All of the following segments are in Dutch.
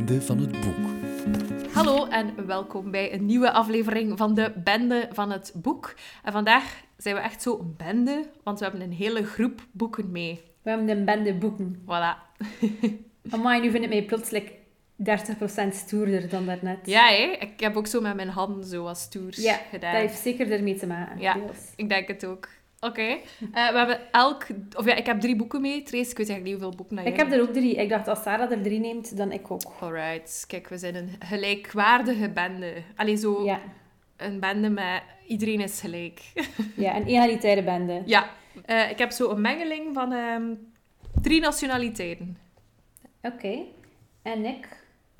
Bende van het Boek. Hallo en welkom bij een nieuwe aflevering van de Bende van het Boek. En vandaag zijn we echt zo een bende, want we hebben een hele groep boeken mee. We hebben een bende boeken. Voilà. Amai, nu vind ik mij plotseling 30% stoerder dan daarnet. Ja, hè? Ik heb ook zo met mijn handen zo wat stoers gedaan. Dat heeft zeker ermee te maken. Ja, deels. ik denk het ook. Oké. We hebben ik heb 3 boeken mee. Trace, ik weet eigenlijk niet hoeveel boeken dat Ik jij heb er ook 3. Ik dacht, als Sarah er 3 neemt, dan ik ook. Alright. Kijk, we zijn een gelijkwaardige bende. Allee, zo Ja, een bende met iedereen is gelijk. ja, een egalitaire bende. Ja. Ik heb zo een mengeling van 3 nationaliteiten. Oké. En ik?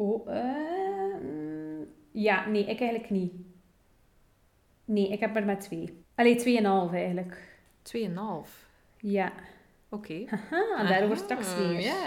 Ja, nee, ik eigenlijk niet. Nee, ik heb er maar 2. Allee, 2,5 eigenlijk. 2,5. Ja. Oké. Haha, daarover straks weer. Ja.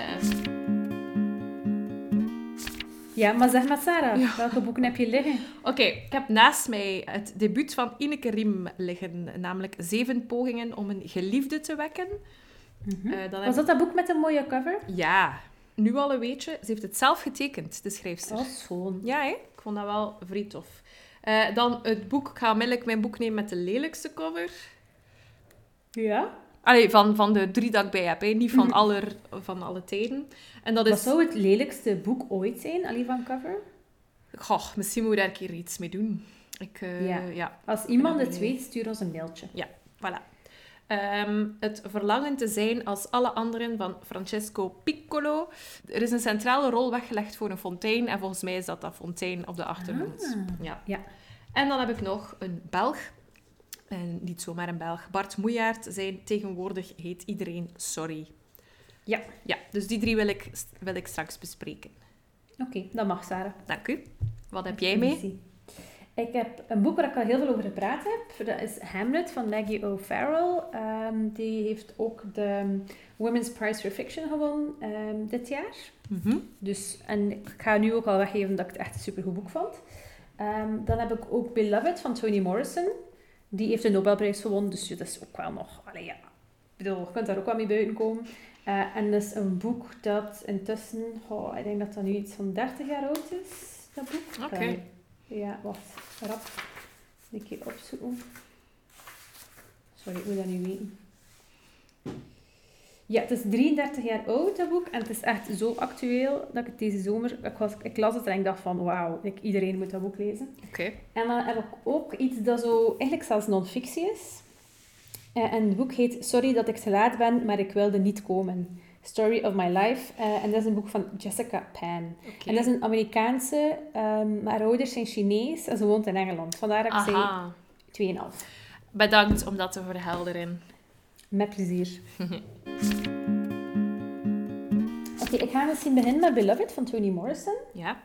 Ja, maar zeg maar Sarah, Ja. welke boeken heb je liggen? Oké, ik heb naast mij het debuut van Ineke Riem liggen, namelijk 7 pogingen om een geliefde te wekken. Dan Was dat boek met een mooie cover? Ja, nu al een weetje. Ze heeft het zelf getekend, de schrijfster. Dat is schoon. Ja, hè? Ik vond dat wel vrij tof. Dan het boek. Ik ga onmiddellijk mijn boek nemen met de lelijkste cover. Ja? Allee, van de 3 dat ik bij heb, hè. Niet van alle tijden. En dat Wat is... zou het lelijkste boek ooit zijn, alleen van cover? Goh, misschien moet ik daar een keer iets mee doen. Ja. Ja, Als iemand ben het benieuwd. weet, stuur ons een mailtje. Voilà. Het verlangen te zijn als alle anderen van Francesco Piccolo. Er is een centrale rol weggelegd voor een fontein. En volgens mij is dat fontein op de achtergrond. Ja. Ja. En dan heb ik nog een Belg. En niet zomaar een Belg. Bart Moejaert. Zijn tegenwoordig heet iedereen Sorry. Ja. Ja, dus die 3 wil ik straks bespreken. Oké, dat mag, Sarah. Dank u. Wat heb jij mee? Easy. Ik heb een boek waar ik al heel veel over gepraat heb. Dat is Hamlet van Maggie O'Farrell. Die heeft ook de Women's Prize for Fiction gewonnen dit jaar. Dus, en ik ga nu ook al weggeven dat ik het echt een supergoed boek vond. Dan heb ik ook Beloved van Toni Morrison. Die heeft de Nobelprijs gewonnen, dus dat is ook wel nog... Allee, ja. Ik bedoel, je kunt daar ook wel mee buiten komen. En dat is een boek dat intussen... ik denk dat dat nu iets van 30 jaar oud is, dat boek. Oké. Ja, wacht. Rap. Een keer opzoeken. Sorry, ik moet dat niet weten. Ja, het is 33 jaar oud, dat boek. En het is echt zo actueel dat ik het deze zomer... Ik las het en ik dacht van, wauw, iedereen moet dat boek lezen. Oké. En dan heb ik ook iets dat zo eigenlijk zelfs non-fictie is. En het boek heet Sorry dat ik te laat ben, maar ik wilde niet komen. Story of My Life. En dat is een boek van Jessica Pan. Oké. En dat is een Amerikaanse, maar haar ouders zijn Chinees en ze woont in Engeland. Vandaar dat ik Aha. zei 2,5. Bedankt om dat te verhelderen. Met plezier. Oké, ik ga misschien beginnen met Beloved van Toni Morrison. Ja.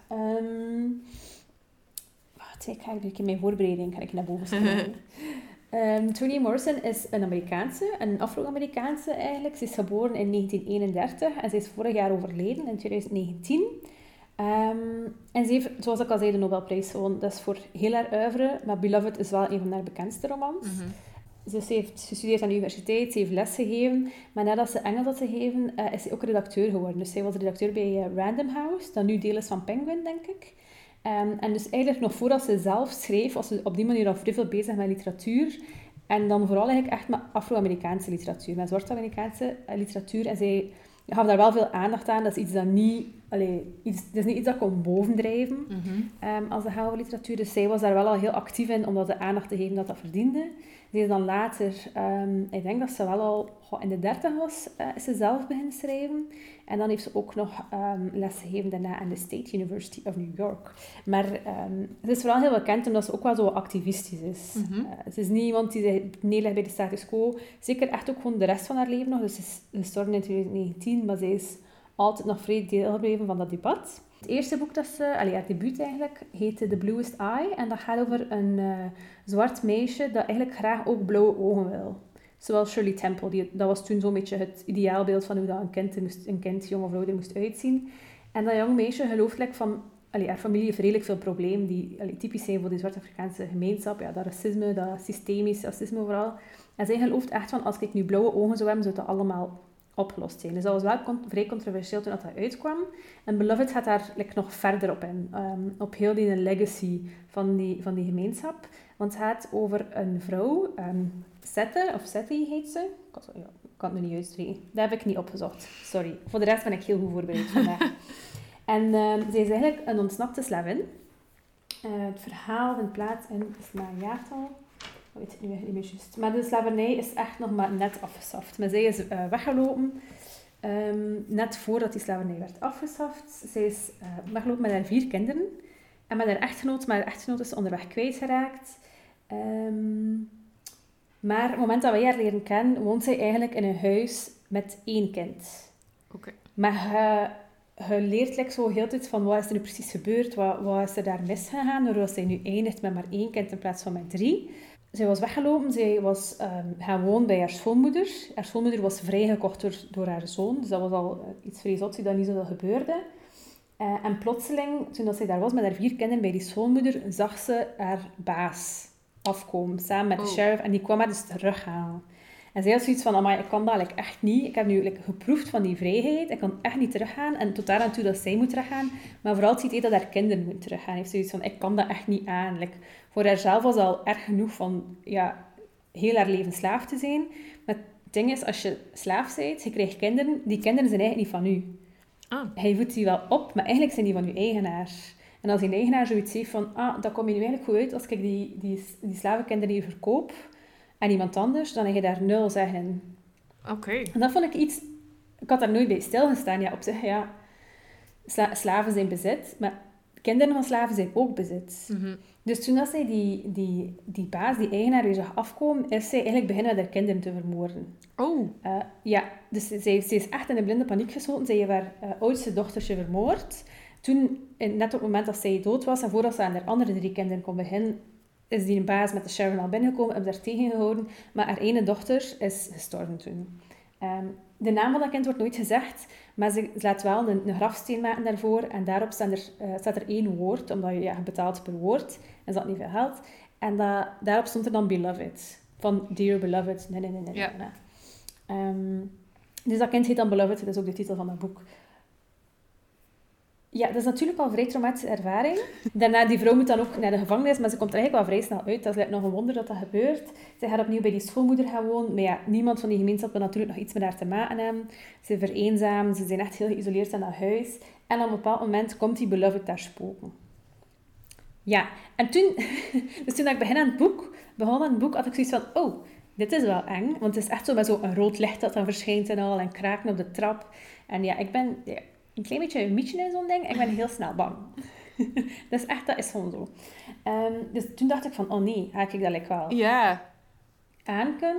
Wacht, ik ga een keer mijn voorbereiding naar boven schrijven. Toni Morrison is een Afro-Amerikaanse eigenlijk. Ze is geboren in 1931 en ze is vorig jaar overleden in 2019. En ze heeft, zoals ik al zei, de Nobelprijs gewonnen. Dat is voor heel haar oeuvre, maar Beloved is wel een van haar bekendste romans. Dus ze heeft gestudeerd aan de universiteit, ze heeft lesgegeven, maar nadat ze Engels had gegeven, is ze ook redacteur geworden. Dus zij was redacteur bij Random House, dat nu deel is van Penguin, denk ik. En dus eigenlijk nog voordat ze zelf schreef, was ze op die manier al vrij veel bezig met literatuur. En dan vooral eigenlijk echt met Afro-Amerikaanse literatuur, met zwart-Amerikaanse literatuur. En zij gaf daar wel veel aandacht aan. Dat is iets dat niet... het is niet iets dat kon bovendrijven als het gaat over literatuur. Dus zij was daar wel al heel actief in om dat de aandacht te geven dat dat verdiende. Ze is dan later, ik denk dat ze wel al in de 30 was, is ze zelf beginnen schrijven. En dan heeft ze ook nog les gegeven daarna aan de State University of New York. Maar ze is vooral heel bekend omdat ze ook wel zo activistisch is. Het is niet iemand die zich neerlegt bij de status quo. Zeker echt ook gewoon de rest van haar leven nog. Dus ze is gestorven in 2019, maar ze is altijd nog vrij deel gebleven van dat debat. Het eerste boek dat ze, haar debuut eigenlijk, heette The Bluest Eye. En dat gaat over een zwart meisje dat eigenlijk graag ook blauwe ogen wil. Zoals Shirley Temple. Dat was toen zo'n beetje het ideaalbeeld van hoe dat een kind, jong of ouder, moest uitzien. En dat jong meisje gelooft van... haar familie heeft redelijk veel problemen die typisch zijn voor die Zwart-Afrikaanse gemeenschap. Ja, dat racisme, dat systemisch racisme vooral. En zij gelooft echt van, als ik nu blauwe ogen zou hebben, zou dat allemaal opgelost zijn. Dus dat was wel vrij controversieel toen dat uitkwam. En Beloved gaat daar nog verder op in. Op heel die legacy van die gemeenschap. Want het gaat over een vrouw, Seti heet ze. Ik kan het me niet uitspreken. Dat heb ik niet opgezocht. Sorry. Voor de rest ben ik heel goed voorbereid vandaag. En zij is eigenlijk een ontsnapte slavin. Het verhaal vindt plaats in, is maar een jaartal. Ik weet het nu niet meer juist. Maar de slavernij is echt nog maar net afgeschaft. Maar zij is weggelopen net voordat die slavernij werd afgeschaft. Zij is weggelopen met haar 4 kinderen. En met haar echtgenoot, maar haar echtgenoot is onderweg kwijtgeraakt. Maar op het moment dat wij haar leren kennen, woont zij eigenlijk in een huis met 1 kind. Okay. Maar je leert zo heel tijd van wat is er nu precies gebeurd, wat is er daar misgegaan, doordat zij nu eindigt met maar 1 kind in plaats van met 3. Zij was weggelopen, zij was gaan wonen bij haar schoonmoeder. Haar schoonmoeder was vrijgekocht door haar zoon, dus dat was al iets vrij zot dat niet zoveel gebeurde. En plotseling, toen zij daar was met haar 4 kinderen bij die schoonmoeder, zag ze haar baas afkomen, samen met de sheriff, en die kwam haar dus terughalen. En zij had zoiets van, amai, ik kan dat echt niet. Ik heb nu geproefd van die vrijheid. Ik kan echt niet teruggaan. En tot daar aan toe dat zij moet teruggaan. Maar vooral het idee dat haar kinderen moeten teruggaan. Heeft zoiets van, ik kan dat echt niet aan. Voor haarzelf was het al erg genoeg van, heel haar leven slaaf te zijn. Maar het ding is, als je slaaf bent, je krijgt kinderen. Die kinderen zijn eigenlijk niet van u. Hij voedt die wel op, maar eigenlijk zijn die van uw eigenaar. En als die eigenaar zoiets heeft van, dat komt je nu eigenlijk goed uit als ik die slavenkinderen hier verkoop aan iemand anders, dan heb je daar 0 zeggen in. Oké. En dat vond ik iets... Ik had daar nooit bij stilgestaan. Ja, op zich, slaven zijn bezit, maar kinderen van slaven zijn ook bezit. Mm-hmm. Dus toen dat zij die baas, die eigenaar, weer zag afkomen, is zij eigenlijk beginnen haar kinderen te vermoorden. Oh. Dus zij is echt in een blinde paniek geschoten. Zij heeft haar oudste dochtertje vermoord. Toen, net op het moment dat zij dood was, en voordat ze aan haar andere 3 kinderen kon beginnen, is die baas met de sheriff al binnengekomen, hebben ze daar tegengehouden. Maar haar ene dochter is gestorven toen. De naam van dat kind wordt nooit gezegd, maar ze laat wel een grafsteen maken daarvoor. En daarop staat er 1 woord, omdat je betaalt per woord. En dat niet veel geld. En daarop stond er dan Beloved. Van Dear Beloved. Nee. Ja. Dus dat kind heet dan Beloved. Dat is ook de titel van dat boek. Ja, dat is natuurlijk al een vrij traumatische ervaring. Daarna, die vrouw moet dan ook naar de gevangenis, maar ze komt er eigenlijk wel vrij snel uit. Dat is nog een wonder dat dat gebeurt. Zij gaat opnieuw bij die schoonmoeder gaan wonen. Maar niemand van die gemeenschap wil natuurlijk nog iets met haar te maken hebben. Ze vereenzamen, ze zijn echt heel geïsoleerd in dat huis. En op een bepaald moment komt die Beloved daar spoken. Ja, en toen... Dus toen ik begon aan het boek, had ik zoiets van... Oh, dit is wel eng. Want het is echt zo met zo'n rood licht dat dan verschijnt en al. En kraken op de trap. En ik ben... een klein beetje een mietje in zo'n ding. Ik ben heel snel bang. Dus echt, dat is gewoon zo. Dus toen dacht ik van, oh nee, ga ik dat wel aan kunnen.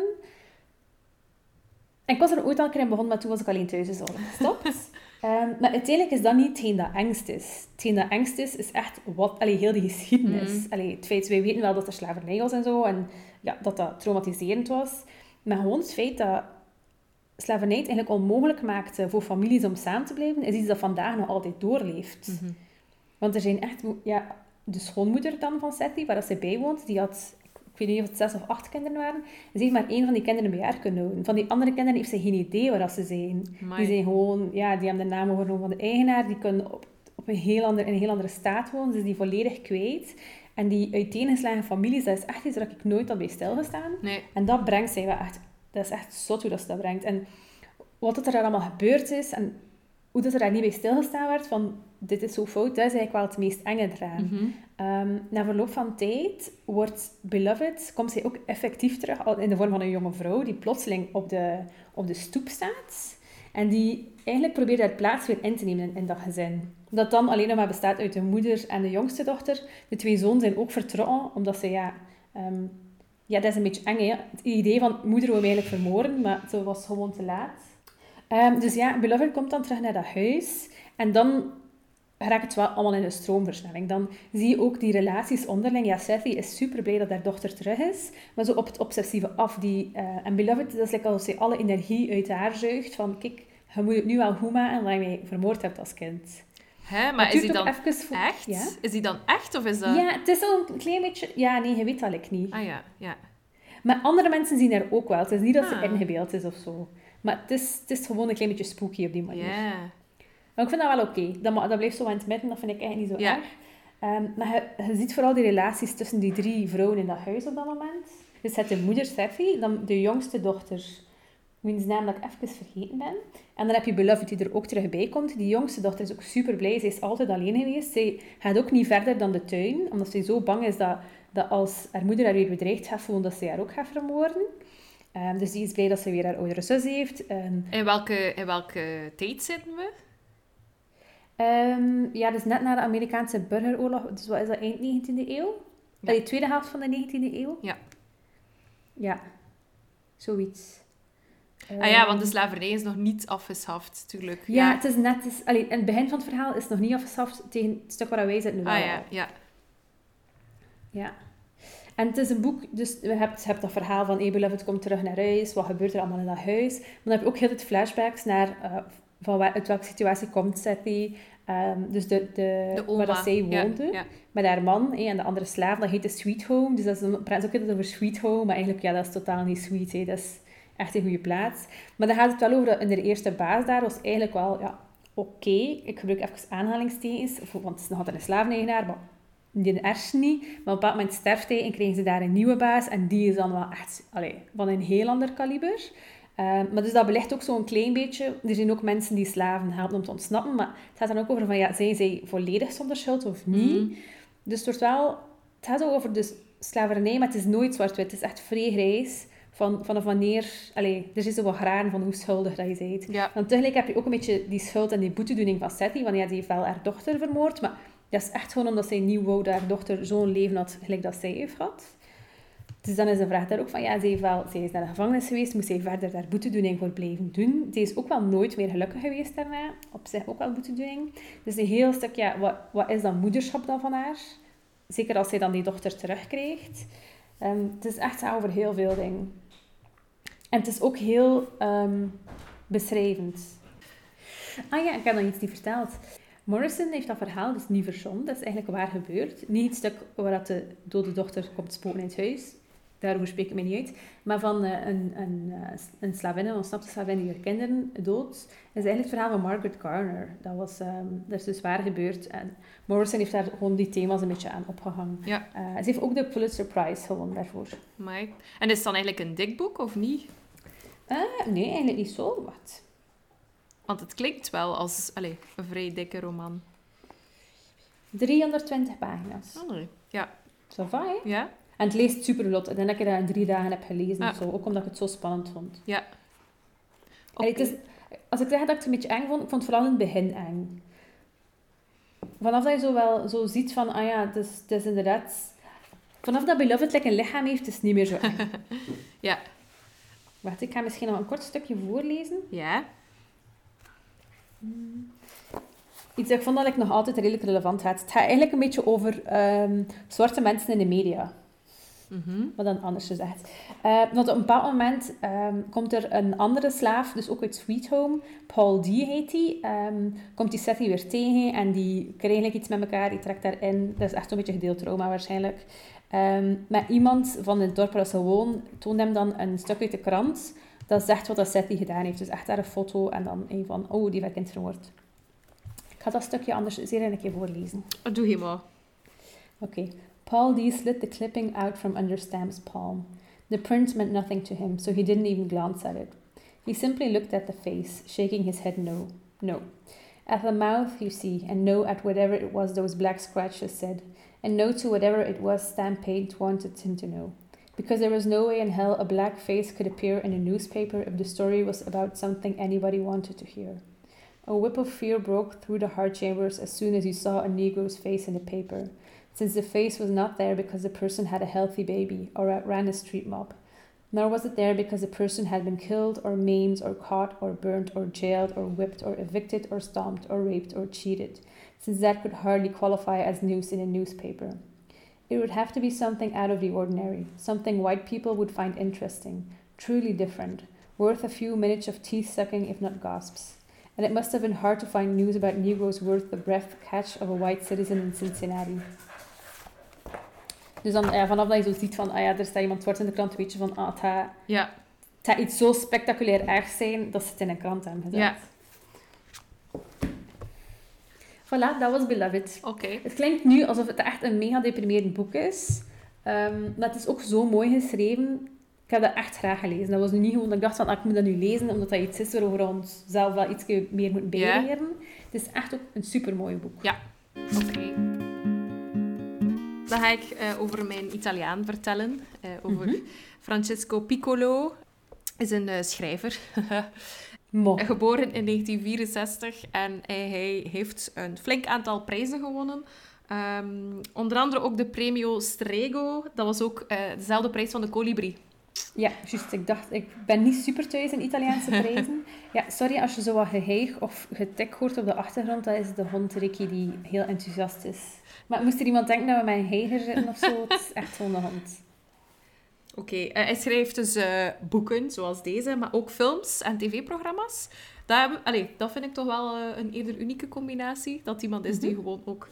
En ik was er ooit al een keer in begonnen, maar toen was ik alleen thuis, dus al gestopt. Maar uiteindelijk is dat niet hetgeen dat angst is. Hetgeen dat angst is echt heel die geschiedenis. Het feit, wij weten wel dat er slavernij was en zo, en dat traumatiserend was. Maar gewoon het feit dat slavernij het eigenlijk onmogelijk maakte voor families om samen te blijven, is iets dat vandaag nog altijd doorleeft. Mm-hmm. Want er zijn echt... de schoonmoeder dan van Seti, waar zij bij woont, die had... Ik weet niet of het 6 of 8 kinderen waren. Ze heeft maar 1 van die kinderen bij haar kunnen houden. Van die andere kinderen heeft ze geen idee waar ze zijn. Amai. Die zijn gewoon... die hebben de naam overgenomen van de eigenaar. Die kunnen op in een heel andere staat wonen. Dus die volledig kwijt. En die uiteengeslagen families, dat is echt iets waar ik nooit had bij stilgestaan. Nee. En dat brengt zij wel echt... Dat is echt zot hoe dat brengt. En wat er daar allemaal gebeurd is, en hoe dat er daar niet bij stilgestaan werd, van dit is zo fout, dat is eigenlijk wel het meest enge eraan. Mm-hmm. Na verloop van tijd komt zij ook effectief terug in de vorm van een jonge vrouw, die plotseling op de stoep staat. En die eigenlijk probeert haar plaats weer in te nemen in dat gezin. Dat dan alleen nog maar bestaat uit de moeder en de jongste dochter. De 2 zonen zijn ook vertrokken, omdat ze dat is een beetje eng, hè. Het idee van moeder wil eigenlijk vermoorden, maar ze was gewoon te laat. Dus Beloved komt dan terug naar dat huis. En dan raakt het wel allemaal in een stroomversnelling. Dan zie je ook die relaties onderling. Ja, Seti is super blij dat haar dochter terug is. Maar zo op het obsessieve af. En Beloved, dat is als ze alle energie uit haar zuigt. Van, kijk, je moet het nu wel goed maken dat je mij vermoord hebt als kind. Hè, maar is die dan echt? Ja? Is die dan echt, of is dat... Ja, het is al een klein beetje... Ja, nee, je weet dat ik niet. Ja. Maar andere mensen zien haar ook wel. Het is niet dat ze Ah. ingebeeld is of zo. Maar het is gewoon een klein beetje spooky op die manier. Ja. Maar ik vind dat wel oké. Dat blijft zo aan het midden, dat vind ik eigenlijk niet zo Ja. erg. Maar je ziet vooral die relaties tussen die 3 vrouwen in dat huis op dat moment. Dus je hebt de moeder Seffi, dan de jongste dochter, wiens naam dat ik even vergeten ben. En dan heb je Beloved die er ook terug bij komt. Die jongste dochter is ook super blij. Zij is altijd alleen geweest. Zij gaat ook niet verder dan de tuin, omdat ze zo bang is dat als haar moeder haar weer bedreigt gaat voelen, dat ze haar ook gaat vermoorden. Dus die is blij dat ze weer haar oudere zus heeft. In welke tijd zitten we? Ja, dus net na de Amerikaanse burgeroorlog, dus wat is dat, eind 19e eeuw? Ja. De tweede helft van de 19e eeuw? Ja. Ja, zoiets. Want de slavernij is nog niet afgeschaft, natuurlijk. Ja, het is net... in het begin van het verhaal is het nog niet afgeschaft tegen het stuk waar wij zitten nu wel. Ja. Ja. En het is een boek, dus je hebt dat verhaal van Beloved komt terug naar huis, wat gebeurt er allemaal in dat huis. Maar dan heb je ook heel het flashbacks naar uit welke situatie komt Seti. Dus De oma. waar dat zij woonde, Ja. met haar man en de andere slaaf, dat heet de Sweet Home. Dus dat is praten ze ook altijd over Sweet Home, maar eigenlijk, ja, dat is totaal niet sweet. Hè. Dat is echt een goede plaats. Maar dan gaat het wel over dat in de eerste baas daar was eigenlijk wel, ja, oké. Ik gebruik even aanhalingstekens, want het is nog altijd een slaveneigenaar, maar die erst niet. Maar op een bepaald moment sterft hij en krijgen ze daar een nieuwe baas. En die is dan wel echt van een heel ander kaliber. Maar dus dat belegt ook zo'n klein beetje. Er zijn ook mensen die slaven helpen om te ontsnappen. Maar het gaat dan ook over van, ja, zijn zij volledig zonder schuld of niet? Dus het wordt wel... Het gaat ook over dus slavernij, maar het is nooit zwart-wit. Het is echt vrij grijs. Vanaf wanneer... er is zo wat graan van hoe schuldig dat je bent. Ja. Want tegelijk heb je ook een beetje die schuld en die boetedoening van Seti. Want ja, die heeft wel haar dochter vermoord. Maar dat is echt gewoon omdat zij niet wou dat haar dochter zo'n leven had gelijk dat zij heeft gehad. Dus dan is de vraag daar ook van, ja, zij is naar de gevangenis geweest, moest zij verder daar boetedoening voor blijven doen. Zij is ook wel nooit meer gelukkig geweest daarna, op zich ook wel boetedoening. Dus een heel stuk, ja, wat is dan moederschap dan van haar? Zeker als zij dan die dochter terugkrijgt. Het is echt over heel veel dingen. En het is ook heel beschrijvend. Ah ja, ik heb nog iets niet verteld. Morrison heeft dat verhaal dus niet verzonnen. Dat is eigenlijk waar gebeurd. Niet het stuk waar dat de dode dochter komt spoken in het huis. Daarover spreek ik me niet uit. Maar van een slavin, een ontsnapte slavin die haar kinderen dood. Dat is eigenlijk het verhaal van Margaret Garner. Dat is dus waar gebeurd. En Morrison heeft daar gewoon die thema's een beetje aan opgehangen. Ja. Ze heeft ook de Pulitzer Prize gewonnen daarvoor. Amai. En is het dan eigenlijk een dik boek, of niet? Nee, eigenlijk niet zo. Wat? Want het klinkt wel als een vrij dikke roman. 320 pagina's. Oh, nee. Ja. Ça va, hè? Ja? En het leest super vlot. Ik denk dat ik dat in 3 dagen heb gelezen. Ah. Of zo. Ook omdat ik het zo spannend vond. Ja. Allee, het is, als ik zeg dat ik het een beetje eng vond, ik vond het vooral in het begin eng. Vanaf dat je zo ziet van, het is inderdaad... Vanaf dat Beloved een lichaam heeft, is het niet meer zo eng. Ja. Wacht, ik ga misschien nog een kort stukje voorlezen. Ja. Iets dat ik vond dat ik nog altijd redelijk relevant had. Het gaat eigenlijk een beetje over zwarte mensen in de media. Wat dan anders gezegd. Want op een bepaald moment komt er een andere slaaf, dus ook uit Sweet Home, Paul D. heet die, komt die Seti weer tegen en die krijgen eigenlijk iets met elkaar, die trekt daarin. Dat is echt zo'n beetje gedeeld trauma waarschijnlijk. Maar iemand van het dorp waar ze wonen, toont hem dan een stuk uit de krant dat zegt wat dat Seti gedaan heeft. Dus echt daar een foto en dan een van, die werd kind vermoord. Ik ga dat stukje anders zeer een keer voorlezen. Doe je maar. Okay. Paul D. slid the clipping out from under Stam's palm. The print meant nothing to him, so he didn't even glance at it. He simply looked at the face, shaking his head no. No. At the mouth, you see, and no at whatever it was those black scratches said, and no to whatever it was Stam Pate wanted him to know. Because there was no way in hell a black face could appear in a newspaper if the story was about something anybody wanted to hear. A whip of fear broke through the heart chambers as soon as you saw a Negro's face in the paper, since the face was not there because the person had a healthy baby or ran a street mob, nor was it there because the person had been killed or maimed or caught or burnt or jailed or whipped or evicted or stomped or raped or cheated, since that could hardly qualify as news in a newspaper. It would have to be something out of the ordinary, something white people would find interesting, truly different, worth a few minutes of teeth-sucking if not gasps. And it must have been hard to find news about Negroes worth the breath catch of a white citizen in Cincinnati. Dus dan vanaf dat je zo ziet van, er staat iemand zwart in de krant, weet je van, het gaat Ja. iets zo spectaculair erg zijn, dat ze het in een krant hebben gezet. Ja. Voilà, dat was Beloved. Oké. Het klinkt nu alsof het echt een mega deprimerend boek is. Maar het is ook zo mooi geschreven. Ik heb dat echt graag gelezen. Dat was nu niet gewoon dat ik dacht van, ik moet dat nu lezen, omdat dat iets is waarover we ons zelf wel iets meer moeten bijleren. Het is echt ook een supermooi boek. Ja. Oké. Dan ga ik over mijn Italiaan vertellen. Over Francesco Piccolo. Is een schrijver. Geboren in 1964 en hij heeft een flink aantal prijzen gewonnen. Onder andere ook de Premio Strego. Dat was ook dezelfde prijs van de Colibri. Ja, juist. Ik ben niet super thuis in Italiaanse prijzen. Ja, sorry als je zo wat geheig of getik hoort op de achtergrond. Dat is de hond Ricky die heel enthousiast is. Maar moest er iemand denken dat we met een heiger zitten of zo? Het is echt gewoon de hond. Oké, hij schrijft dus boeken, zoals deze, maar ook films en tv-programma's. Dat vind ik toch wel een eerder unieke combinatie. Dat iemand is die gewoon ook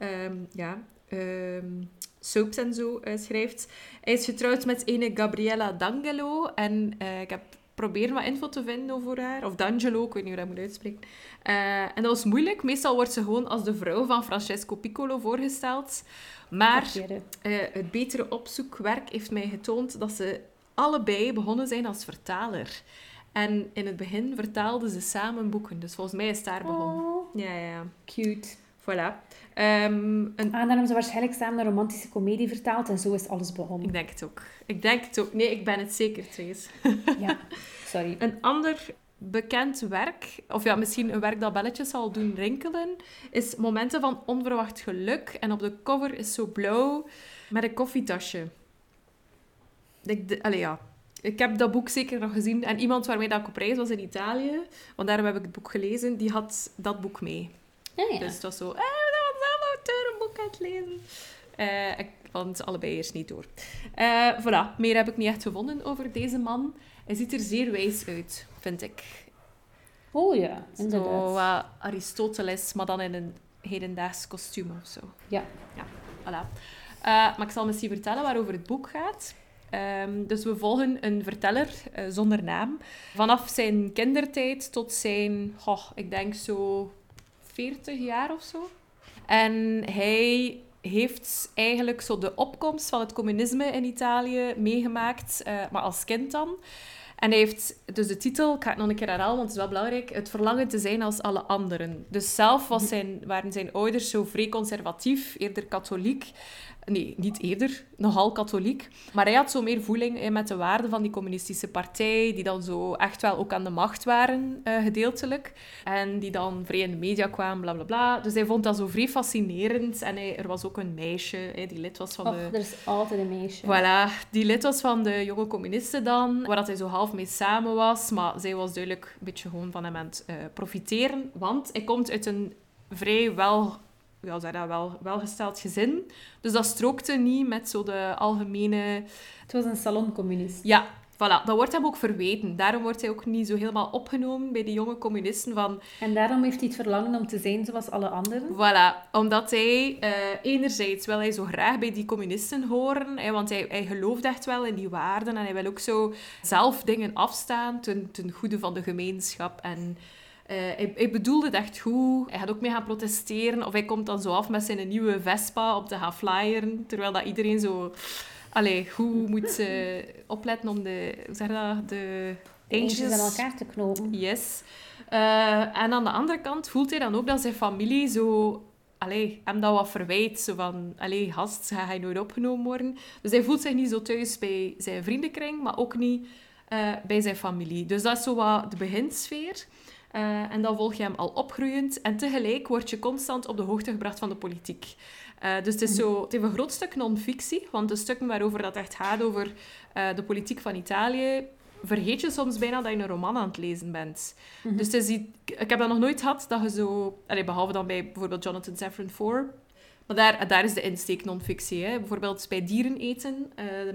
soaps en zo schrijft. Hij is getrouwd met ene Gabriella D'Angelo. En ik heb proberen wat info te vinden over haar. Of D'Angelo, ik weet niet hoe dat moet uitspreken. En dat was moeilijk. Meestal wordt ze gewoon als de vrouw van Francesco Piccolo voorgesteld. Maar het betere opzoekwerk heeft mij getoond dat ze allebei begonnen zijn als vertaler. En in het begin vertaalden ze samen boeken. Dus volgens mij is het daar begonnen. Ja. Cute. Voilà. Dan hebben ze waarschijnlijk samen een romantische komedie vertaald en zo is alles begonnen. Ik denk het ook. Nee, ik ben het zeker, Trace. Ja, sorry. Een ander bekend werk, of ja, misschien een werk dat belletjes zal doen rinkelen, is Momenten van onverwacht geluk. En op de cover is zo blauw met een koffietasje. Ik heb dat boek zeker nog gezien. En iemand waarmee dat ik op reis was in Italië, want daarom heb ik het boek gelezen, die had dat boek mee. Ja. Dus het was zo, we zijn samen een boek aan het lezen. Ik vond het allebei eerst niet door. Voilà, meer heb ik niet echt gevonden over deze man. Hij ziet er zeer wijs uit, vind ik. Oh ja, inderdaad. Zo Aristoteles, maar dan in een hedendaags kostuum of zo. Ja. Voilà. Maar ik zal misschien vertellen waarover het boek gaat. Dus we volgen een verteller zonder naam. Vanaf zijn kindertijd tot zijn, ik denk zo 40 jaar of zo. En hij heeft eigenlijk zo de opkomst van het communisme in Italië meegemaakt, maar als kind dan. En hij heeft dus de titel, ik ga het nog een keer herhalen, want het is wel belangrijk, het verlangen te zijn als alle anderen. Dus zelf waren zijn ouders zo vrij conservatief, eerder katholiek. Nee, niet eerder, nogal katholiek. Maar hij had zo meer voeling met de waarden van die communistische partij, die dan zo echt wel ook aan de macht waren, gedeeltelijk. En die dan vrij in de media kwamen, bla bla bla. Dus hij vond dat zo vrij fascinerend. En er was ook een meisje, die lid was van de... er is altijd een meisje. Voilà, die lid was van de jonge communisten dan, waar dat hij zo half mee samen was. Maar zij was duidelijk een beetje gewoon van hem aan het profiteren. Want hij komt uit een vrij welgesteld gezin. Dus dat strookte niet met zo de algemene... Het was een saloncommunist. Ja, voilà. Dat wordt hem ook verweten. Daarom wordt hij ook niet zo helemaal opgenomen bij die jonge communisten van... En daarom heeft hij het verlangen om te zijn zoals alle anderen? Voilà. Omdat hij... enerzijds wil hij zo graag bij die communisten horen, want hij gelooft echt wel in die waarden en hij wil ook zo zelf dingen afstaan ten goede van de gemeenschap. En... hij bedoelde het echt goed. Hij gaat ook mee gaan protesteren. Of hij komt dan zo af met zijn nieuwe Vespa om te gaan flyeren. Terwijl dat iedereen zo... goed moet opletten om de eentjes aan elkaar te knopen. Yes. En aan de andere kant voelt hij dan ook dat zijn familie zo... hem dat wat verwijt. Zo van, gast, ga je nooit opgenomen worden? Dus hij voelt zich niet zo thuis bij zijn vriendenkring, maar ook niet bij zijn familie. Dus dat is zo wat de beginsfeer. En dan volg je hem al opgroeiend. En tegelijk word je constant op de hoogte gebracht van de politiek. Dus het heeft een groot stuk non-fictie. Want de stukken waarover dat echt gaat over de politiek van Italië... vergeet je soms bijna dat je een roman aan het lezen bent. Dus ik heb dat nog nooit gehad, dat je zo... behalve dan bij bijvoorbeeld Jonathan Safran Foer. Maar daar is de insteek non-fictie. Hè. Bijvoorbeeld bij dieren eten.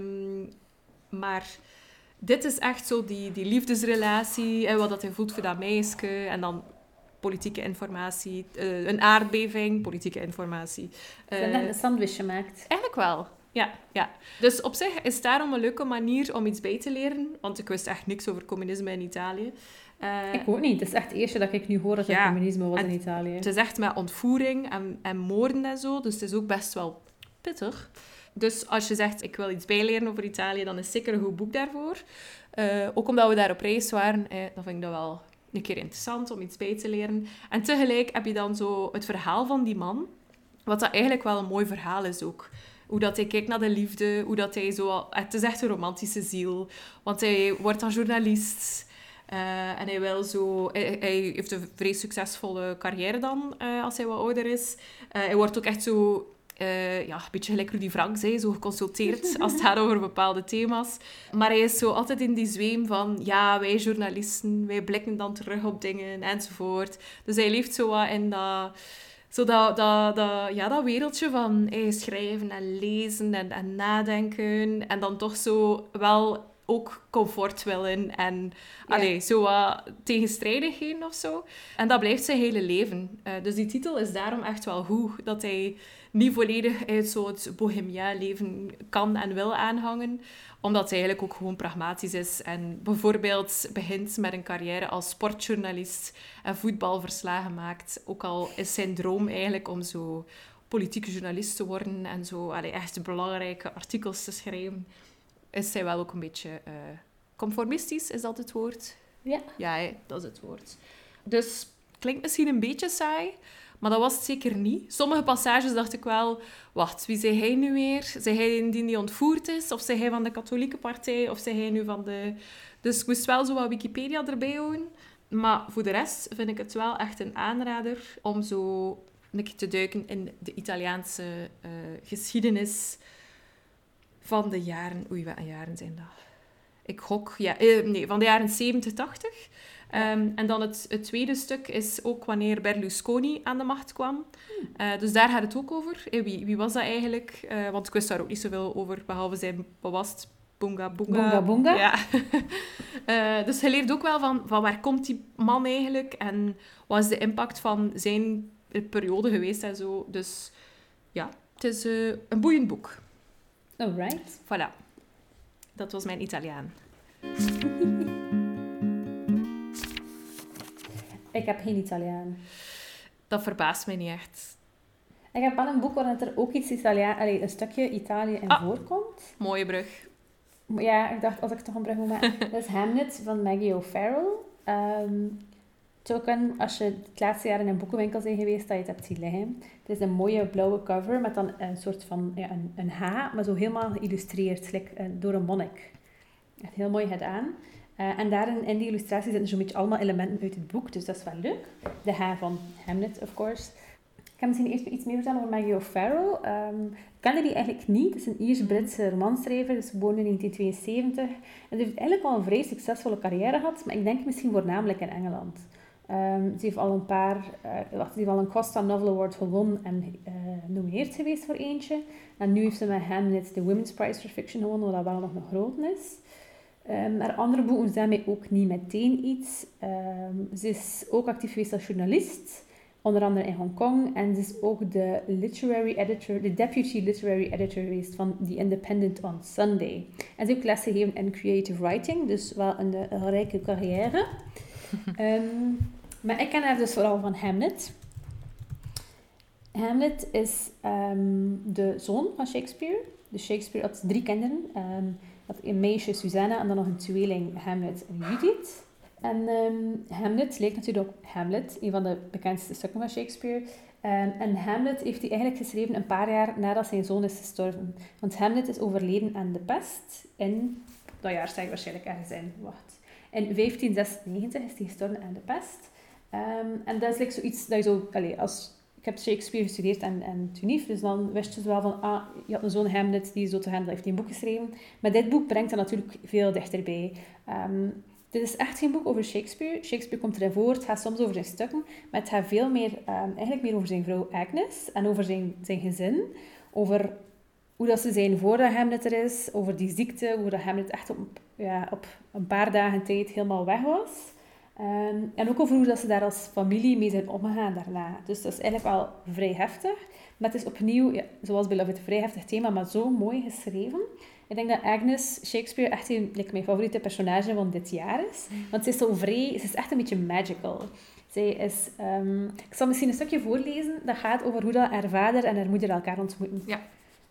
Maar... Dit is echt zo die liefdesrelatie, wat dat hij voelt voor dat meisje. En dan politieke informatie. Een aardbeving, politieke informatie. Ze hebben net een sandwich gemaakt. Eigenlijk wel. Ja. Dus op zich is het daarom een leuke manier om iets bij te leren. Want ik wist echt niks over communisme in Italië. Ik ook niet. Het is echt het eerste dat ik nu hoor dat er communisme was in Italië. Het is echt met ontvoering en moorden en zo. Dus het is ook best wel pittig. Dus als je zegt, ik wil iets bijleren over Italië, dan is zeker een goed boek daarvoor. Ook omdat we daar op reis waren, dan vind ik dat wel een keer interessant om iets bij te leren. En tegelijk heb je dan zo het verhaal van die man. Wat dat eigenlijk wel een mooi verhaal is ook. Hoe dat hij kijkt naar de liefde, hoe dat hij zo... Het is echt een romantische ziel. Want hij wordt dan journalist. En hij wil zo... Hij heeft een vrij succesvolle carrière dan, als hij wat ouder is. Hij wordt ook echt zo... een beetje gelijk Rudy Frank zei, zo geconsulteerd als het gaat over bepaalde thema's. Maar hij is zo altijd in die zweem van, ja, wij journalisten, wij blikken dan terug op dingen, enzovoort. Dus hij leeft zo wat in dat wereldje van schrijven en lezen en nadenken. En dan toch zo wel ook comfort willen en zo wat tegenstrijdigheden of zo. En dat blijft zijn hele leven. Dus die titel is daarom echt wel goed, dat hij niet volledig uit zo het bohemia-leven kan en wil aanhangen, omdat hij eigenlijk ook gewoon pragmatisch is en bijvoorbeeld begint met een carrière als sportjournalist en voetbalverslagen maakt. Ook al is zijn droom eigenlijk om zo politieke journalist te worden en zo echt belangrijke artikels te schrijven, is hij wel ook een beetje conformistisch, is dat het woord? Ja, dat is het woord. Dus klinkt misschien een beetje saai, maar dat was het zeker niet. Sommige passages dacht ik wel, wacht, wie zei hij nu weer? Zei hij die ontvoerd is? Of zei hij van de katholieke partij? Of zei hij nu van de... Dus ik moest wel zo wat Wikipedia erbij houden. Maar voor de rest vind ik het wel echt een aanrader om zo een keer te duiken in de Italiaanse geschiedenis van de jaren... Oei, wat jaren zijn dat? Ik gok... van de jaren 70, 80. En dan het tweede stuk is ook wanneer Berlusconi aan de macht kwam. Dus daar gaat het ook over. Wie was dat eigenlijk? Want ik wist daar ook niet zoveel over, behalve zijn bewast Boonga Boonga. Boonga Boonga. Ja. Dus je leert ook wel van waar komt die man eigenlijk? En wat is de impact van zijn periode geweest en zo. Dus ja, het is een boeiend boek. Alright. Voilà. Dat was mijn Italiaan. Ik heb geen Italiaan. Dat verbaast mij niet echt. Ik heb wel een boek waarin er ook iets een stukje Italië in voorkomt. Mooie brug. Ja, ik dacht, als ik toch een brug moet maken. Dat is Hamnet van Maggie O'Farrell. Als je het laatste jaar in een boekenwinkel bent geweest, dat je het hebt zien liggen. Het is een mooie blauwe cover met dan een soort van een H, maar zo helemaal geïllustreerd, door een monnik. Echt heel mooi gedaan. En daarin, in die illustratie zitten zo'n beetje allemaal elementen uit het boek, dus dat is wel leuk. De H van Hamnet, of course. Ik kan misschien eerst iets meer vertellen over Maggie O'Farrell. Ik kende die eigenlijk niet. Het is een Iers-Britse romanschrijver, dus geboren in 1972. En ze heeft eigenlijk al een vrij succesvolle carrière gehad, maar ik denk misschien voornamelijk in Engeland. Ze heeft al een Costa Novel Award gewonnen en genomineerd geweest voor eentje. En nu heeft ze met Hamnet de Women's Prize for Fiction gewonnen, wat wel nog een grote is. Haar andere boeken zijn mij ook niet meteen iets. Ze is ook actief geweest als journalist, onder andere in Hongkong. En ze is ook de deputy literary editor geweest van The Independent on Sunday. En ze heeft ook lesgegeven in creative writing, dus wel een rijke carrière. Maar ik ken haar dus vooral van Hamlet. Hamlet is de zoon van Shakespeare. Dus Shakespeare had 3 kinderen. Had een meisje, Susanna, en dan nog een tweeling, Hamlet en Judith. En Hamlet leek natuurlijk ook Hamlet, een van de bekendste stukken van Shakespeare. En Hamlet heeft hij eigenlijk geschreven een paar jaar nadat zijn zoon is gestorven. Want Hamlet is overleden aan de pest in... Dat jaar sta ik waarschijnlijk ergens in. Wacht. In 1596 is hij gestorven aan de pest. En dat is zoiets dat je zo... Ik heb Shakespeare gestudeerd en Tunif, dus dan wist je wel van... je had een zoon Hamlet, die is dood gegaan, heeft hij een boek geschreven. Maar dit boek brengt dat natuurlijk veel dichterbij. Dit is echt geen boek over Shakespeare. Shakespeare komt erin voor, het gaat soms over zijn stukken, maar het gaat veel meer, eigenlijk meer over zijn vrouw Agnes en over zijn gezin. Over hoe dat ze zijn voordat Hamlet er is, over die ziekte, hoe dat Hamlet echt op een paar dagen tijd helemaal weg was. En ook over hoe dat ze daar als familie mee zijn omgegaan daarna. Dus dat is eigenlijk wel vrij heftig. Maar het is opnieuw, ja, zoals Beloved, een vrij heftig thema, maar zo mooi geschreven. Ik denk dat Agnes Shakespeare echt mijn favoriete personage van dit jaar is. Want ze is zo vrij, ze is echt een beetje magical. Zij is, ik zal misschien een stukje voorlezen. Dat gaat over hoe dat haar vader en haar moeder elkaar ontmoeten. Ja.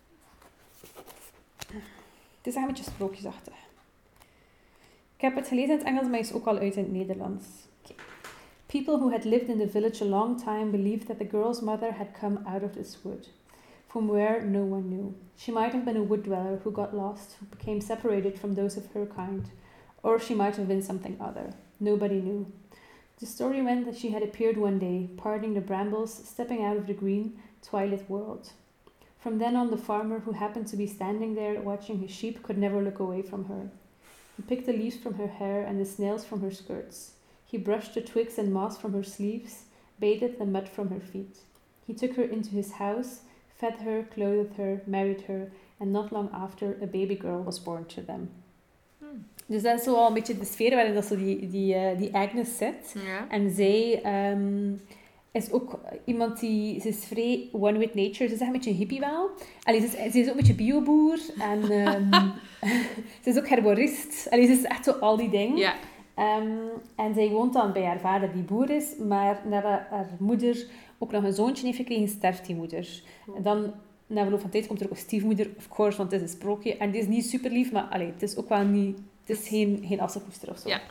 Het is echt een beetje sprookjesachtig. Ik heb het gelezen in het Engels, maar het is ook al uit in het Nederlands. Okay. People who had lived in the village a long time believed that the girl's mother had come out of this wood, from where no one knew. She might have been a wood dweller who got lost, who became separated from those of her kind, or she might have been something other. Nobody knew. The story went that she had appeared one day, parting the brambles, stepping out of the green, twilit world. From then on, the farmer who happened to be standing there watching his sheep could never look away from her. He picked the leaves from her hair and the snails from her skirts. He brushed the twigs and moss from her sleeves, bathed the mud from her feet. He took her into his house, fed her, clothed her, married her, and not long after a baby girl was born to them. Dus dat is zo al een beetje de sfeer waarin dat zo die Agnes zit. Ja. En zij is ook iemand ze is vrij one with nature. Ze is echt een beetje een hippie wel. Allee, ze is ook een beetje bioboer. En ze is ook herborist. Allee, ze is echt zo al die dingen. Ja. En zij woont dan bij haar vader die boer is. Maar nadat haar moeder ook nog een zoontje heeft gekregen, sterft die moeder. En dan, na verloop van tijd, komt er ook een stiefmoeder, of course, want het is een sprookje. En die is niet super lief, maar allee, het is ook wel niet... Het is geen assenpoester of zo. Ja.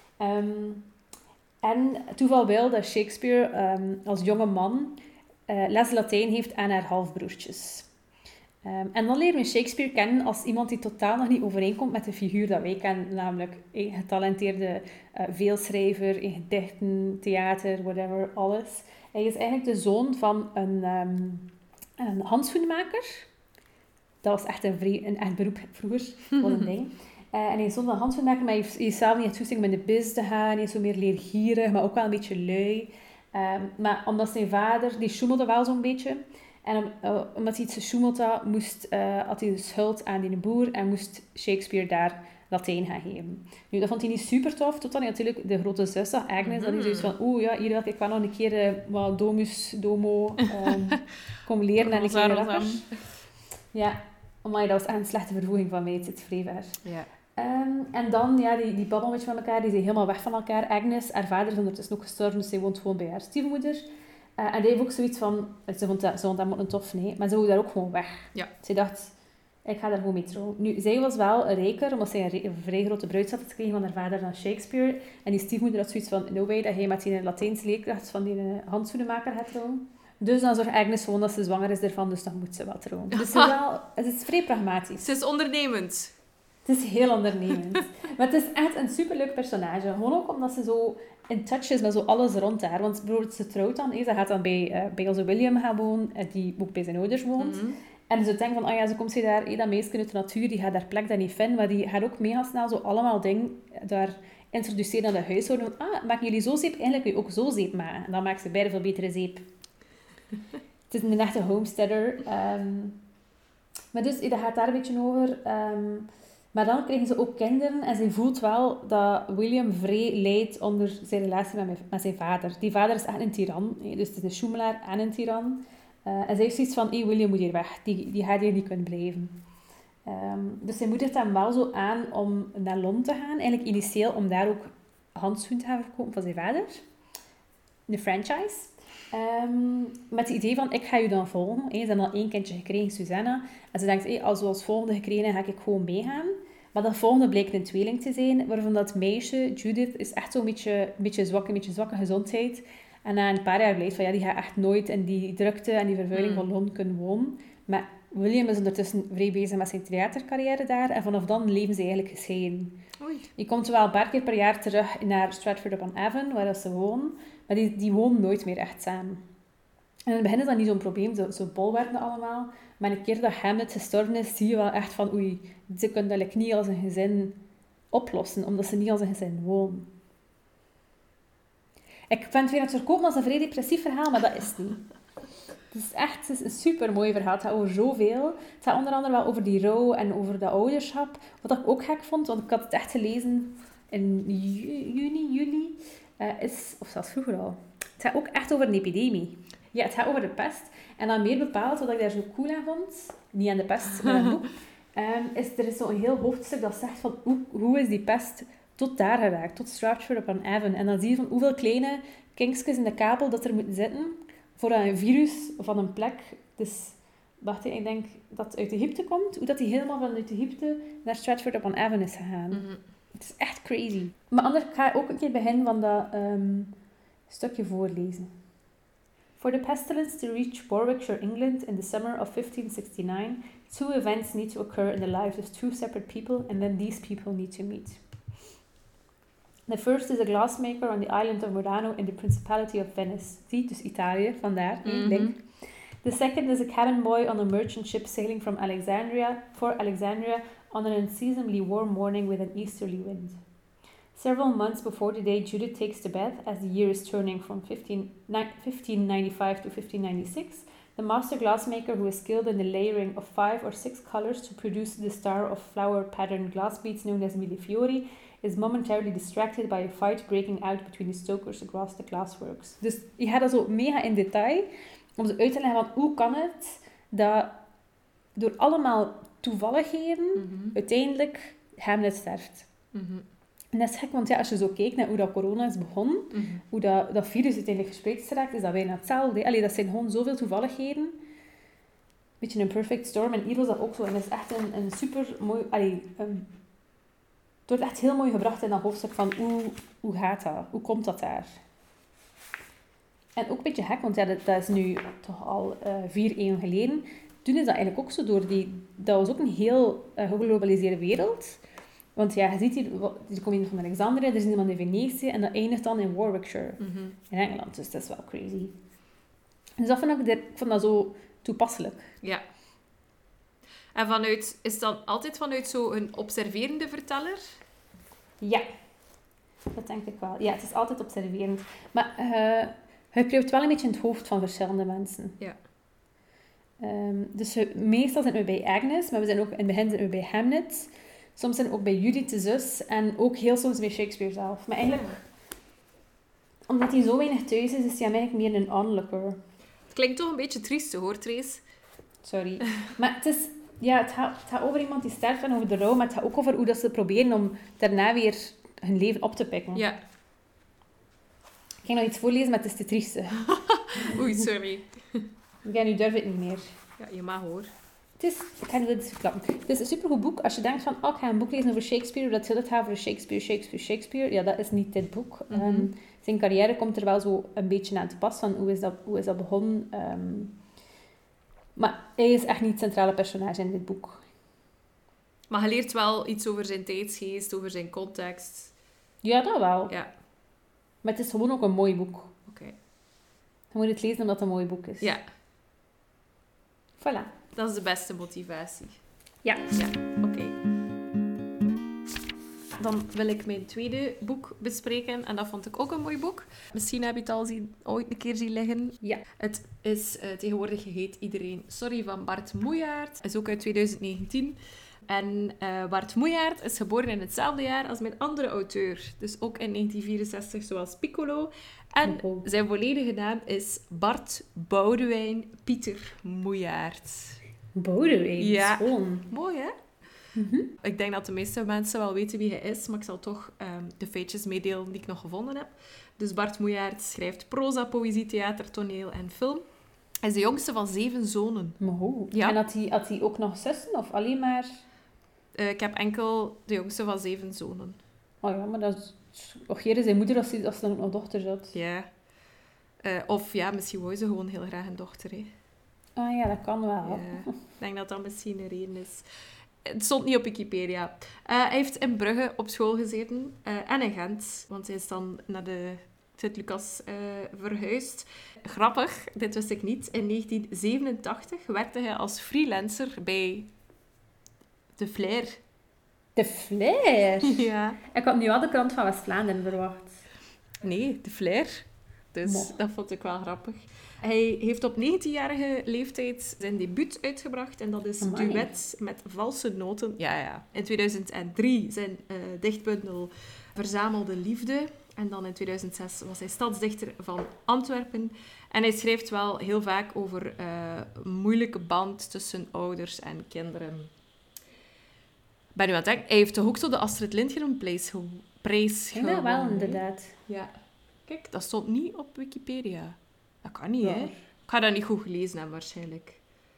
En toeval wil dat Shakespeare als jonge man les Latijn heeft aan haar halfbroertjes. En dan leren we Shakespeare kennen als iemand die totaal nog niet overeenkomt met de figuur dat wij kennen, namelijk een getalenteerde veelschrijver in gedichten, theater, whatever, alles. Hij is eigenlijk de zoon van een handschoenmaker. Dat was echt een echt beroep vroeger, was een ding. En hij is zo'n handschoenmaker, maar hij is zelf niet echt toesting met de biz te gaan. Hij is zo meer leergierig, maar ook wel een beetje lui. Maar omdat zijn vader, die sjoemelde wel zo'n beetje. En omdat hij iets gesjoemeld had, had hij de schuld aan die boer en moest Shakespeare daar Latijn gaan geven. Nu, dat vond hij niet super tof, totdat hij natuurlijk de grote zus zag, Agnes, dat hij zoiets van, hier wil ik wel nog een keer wat domo kom leren en ik leer rapper. Ja, maar dat was echt een slechte vervoeging van mij, het zit vrij ver. Ja. En dan, ja, die babbelen een beetje van elkaar, die zijn helemaal weg van elkaar. Agnes, haar vader is ondertussen ook gestorven, dus zij woont gewoon bij haar stiefmoeder. En die heeft ook zoiets van, ze vond dat een tof, nee, maar ze wou daar ook gewoon weg. Ja. Ze dacht, ik ga daar gewoon mee trouwen. Nu, zij was wel rijker, omdat zij een vrij grote bruidsschat had gekregen van haar vader dan Shakespeare. En die stiefmoeder had zoiets van, no way, dat hij met die Latijnse leerkracht van die handschoenenmaker gaat trouwen. Dus dan zorgt Agnes gewoon dat ze zwanger is ervan, dus dan moet ze wel trouwen. Dus het is vrij pragmatisch. Ze is ondernemend. Het is heel ondernemend. Maar het is echt een superleuk personage. Gewoon ook omdat ze zo in touch is met zo alles rond haar. Want bijvoorbeeld, ze trouwt dan. Ze gaat dan bij onze William gaan wonen, die ook bij zijn ouders woont. Mm-hmm. En ze denkt van, ze komt daar, dat meisje uit de natuur, die gaat daar plek dat niet vinden. Maar die gaat ook mega snel zo allemaal dingen daar introduceren aan de huishouden. Van, maken jullie zo zeep? Eigenlijk kun je ook zo zeep maken. En dan maakt ze beide veel betere zeep. Het is een echte homesteader. Maar dus, dat gaat daar een beetje over. Maar dan krijgen ze ook kinderen en ze voelt wel dat William vrij lijdt onder zijn relatie met zijn vader. Die vader is echt een tiran, dus het is een sjoemelaar en een tiran. En zij heeft zoiets van, William moet hier weg, die gaat hier niet kunnen blijven. Dus zij moedigt hem wel zo aan om naar Londen te gaan, eigenlijk initieel om daar ook handschoen te gaan verkopen van zijn vader. De franchise. Met het idee van, ik ga je dan volgen. Ze hebben al 1 kindje gekregen, Susanna. En ze denkt, als we als volgende gekregen, ga ik gewoon meegaan. Maar dat volgende blijkt een tweeling te zijn, waarvan dat meisje, Judith, is echt zo'n beetje zwakke gezondheid. En na een paar jaar blijft van, die gaat echt nooit in die drukte en die vervuiling van Londen kunnen wonen. Maar William is ondertussen vrij bezig met zijn theatercarrière daar. En vanaf dan leven ze eigenlijk gescheiden. Oei. Die komt wel een paar keer per jaar terug naar Stratford-upon-Avon, waar ze wonen. Maar die wonen nooit meer echt samen. En in het begin is dat niet zo'n probleem, zo bolwerken allemaal. Maar een keer dat Hamlet gestorven is, zie je wel echt van, ze kunnen dat niet als een gezin oplossen, omdat ze niet als een gezin wonen. Ik vind het weer het verkopen als een vrij depressief verhaal, maar dat is het niet. Het is een super mooi verhaal. Het gaat over zoveel. Het gaat onder andere wel over die rouw en over dat ouderschap. Wat ik ook gek vond, want ik had het echt gelezen in juli. of zelfs vroeger al. Het gaat ook echt over een epidemie. Ja, het gaat over de pest. En dan meer bepaald, wat ik daar zo cool aan vond, niet aan de pest, maar aan het boek, er is zo'n heel hoofdstuk dat zegt van hoe is die pest tot daar geraakt, tot Stratford-upon-Avon. En dan zie je van hoeveel kleine kinkjes in de kabel dat er moeten zitten voor een virus van een plek. Dus, wacht, ik denk dat het uit Egypte komt. Hoe dat die helemaal vanuit Egypte naar Stratford-upon-Avon is gegaan. Mhm. Het is echt crazy. Maar anders ga ik ook een keer beginnen van dat stukje voorlezen. For the pestilence to reach Warwickshire, England in the summer of 1569, two events need to occur in the lives of two separate people, and then these people need to meet. The first is a glassmaker on the island of Murano in the Principality of Venice. Zie, dus Italië, vandaar, link. The second is a cabin boy on a merchant ship sailing from Alexandria on an unseasonably warm morning with an easterly wind. Several months before the day Judith takes to bed, as the year is turning from 1595 to 1596, the master glassmaker, who is skilled in the layering of 5 or 6 colours to produce the star of flower-patterned glass beads known as millefiori, is momentarily distracted by a fight breaking out between the stokers across the glassworks. Dus je gaat dat zo mega in detail om ze uit te leggen van hoe kan het dat door allemaal toevalligheden uiteindelijk Hamlet sterft. En dat is gek, want ja, als je zo kijkt naar hoe dat corona is begonnen, hoe dat virus uiteindelijk verspreid is geraakt, is dat bijna hetzelfde. Allee, dat zijn gewoon zoveel toevalligheden. Een beetje een perfect storm. En hier was dat ook zo. En dat is echt een super mooi... het wordt echt heel mooi gebracht in dat hoofdstuk van hoe gaat dat? Hoe komt dat daar? En ook een beetje gek, want ja, dat is nu toch al 4 eeuwen geleden. Toen is dat eigenlijk ook zo door dat was ook een heel geglobaliseerde wereld. Want ja, je ziet hier, er komt iemand van Alexandria, er is iemand in Venetië en dat eindigt dan in Warwickshire, in Engeland. Dus dat is wel crazy. Dus dat vond ik vond dat zo toepasselijk. Ja. En is het dan altijd vanuit zo'n observerende verteller? Ja, dat denk ik wel. Ja, het is altijd observerend. Maar je kruipt wel een beetje in het hoofd van verschillende mensen. Ja. Dus meestal zijn we bij Agnes, maar in het begin zijn we bij Hamlet. Soms zijn we ook bij Judith, de zus. En ook heel soms bij Shakespeare zelf. Maar eigenlijk, omdat hij zo weinig thuis is hij eigenlijk meer een onlooker. Het klinkt toch een beetje triest, hoor, Trace. Sorry. Maar het is... Ja, het gaat over iemand die sterft en over de rouw, maar het gaat ook over hoe dat ze proberen om daarna weer hun leven op te pikken. Ja. Ik ga nog iets voorlezen, maar het is te triestig. Oei, sorry. Ja, nu durf ik niet meer. Ja, je mag hoor. Ik ga dit eens verklappen. Het is een supergoed boek. Als je denkt van, ik ga een boek lezen over Shakespeare, dat heel het gaat over Shakespeare. Ja, dat is niet dit boek. Zijn carrière komt er wel zo een beetje aan te pas. Van hoe is dat begonnen? Maar hij is echt niet het centrale personage in dit boek. Maar je leert wel iets over zijn tijdsgeest, over zijn context. Ja, dat wel. Ja. Maar het is gewoon ook een mooi boek. Oké. Je moet het lezen omdat het een mooi boek is. Ja. Voilà. Dat is de beste motivatie. Ja. Ja, oké. Dan wil ik mijn tweede boek bespreken. En dat vond ik ook een mooi boek. Misschien heb je het al ooit een keer zien liggen. Ja. Het is tegenwoordig heet Iedereen Sorry van Bart Moejaert. Is ook uit 2019. En Bart Moejaert is geboren in hetzelfde jaar als mijn andere auteur. Dus ook in 1964, zoals Piccolo. En zijn volledige naam is Bart Boudewijn Pieter Moejaert. Boudewijn? Ja. Schoon. Mooi, hè? Ik denk dat de meeste mensen wel weten wie hij is, maar ik zal toch de feitjes meedelen die ik nog gevonden heb. Dus Bart Moejaert schrijft proza, poëzie, theater, toneel en film. Hij is de jongste van 7 zonen. Ja. En had hij ook nog zussen of alleen maar... Ik heb enkel de jongste van 7 zonen. Oh ja, maar dat is... Och, hier is zijn moeder als ze dan ook nog dochter zat. Ja. Of ja, misschien wou ze gewoon heel graag een dochter, hè. Ah ja, dat kan wel. Ja, ik denk dat dat misschien een reden is. Het stond niet op Wikipedia. Hij heeft in Brugge op school gezeten en in Gent, want hij is dan naar de Sint-Lucas verhuisd. Grappig, dit wist ik niet. In 1987 werkte hij als freelancer bij De Flair. De Flair? Ja. Ik had nu al de krant van West-Vlaanderen verwacht. Nee, De Flair. Dus dat vond ik wel grappig. Hij heeft op 19-jarige leeftijd zijn debuut uitgebracht. En dat is Duet met valse noten. Ja. In 2003 zijn dichtbundel Verzamelde Liefde En dan in 2006 was hij stadsdichter van Antwerpen. En hij schrijft wel heel vaak over een moeilijke band tussen ouders en kinderen. Ben nu aan het denken, hij heeft toch ook zo de Astrid Lindgren-prijs gewonnen? Ja, wel inderdaad. Ja. Kijk, dat stond niet op Wikipedia. Dat kan niet, Ja. hè? Ik ga dat niet goed gelezen hebben, waarschijnlijk.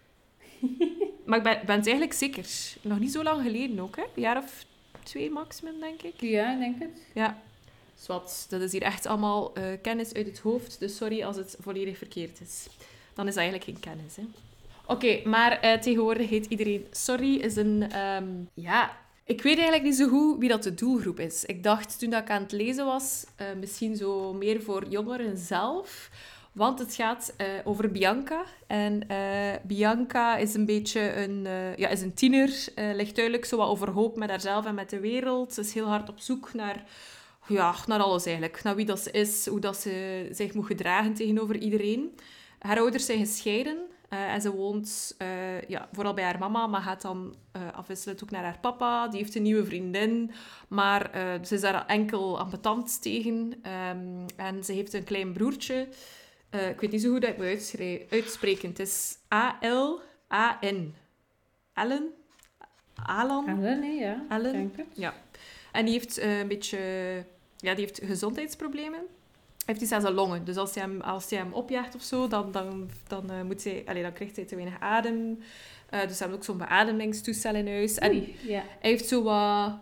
Maar ik ben het eigenlijk zeker. Nog niet zo lang geleden ook, hè? Een jaar of 2 maximum, denk ik. Ja, ik denk het. Ja. Zwat, dat is hier echt allemaal kennis uit het hoofd. Dus sorry als het volledig verkeerd is. Dan is dat eigenlijk geen kennis, hè? Oké, maar tegenwoordig heet iedereen sorry. Is een... ja... Ik weet eigenlijk niet zo goed wie dat de doelgroep is. Ik dacht toen dat ik aan het lezen was, misschien zo meer voor jongeren zelf. Want het gaat over Bianca. En Bianca is een beetje is een tiener. Ligt duidelijk zo wat overhoop met haarzelf en met de wereld. Ze is heel hard op zoek naar alles eigenlijk. Naar wie dat ze is, hoe dat ze zich moet gedragen tegenover iedereen. Haar ouders zijn gescheiden. En ze woont vooral bij haar mama, maar gaat dan afwisselend ook naar haar papa. Die heeft een nieuwe vriendin, maar ze is daar enkel ambetant tegen. En ze heeft een klein broertje. Ik weet niet zo goed dat ik moet uitspreken. Het is A-L-A-N. Alan? Alan, ja. Alan? Denk het. Ja. En die heeft een beetje... Ja, die heeft gezondheidsproblemen. Heeft hij zelfs een longen. Dus als hij hem opjaagt of zo, dan krijgt hij te weinig adem. Dus ze hebben ook zo'n beademingstoestel in huis. En hij heeft zo wat...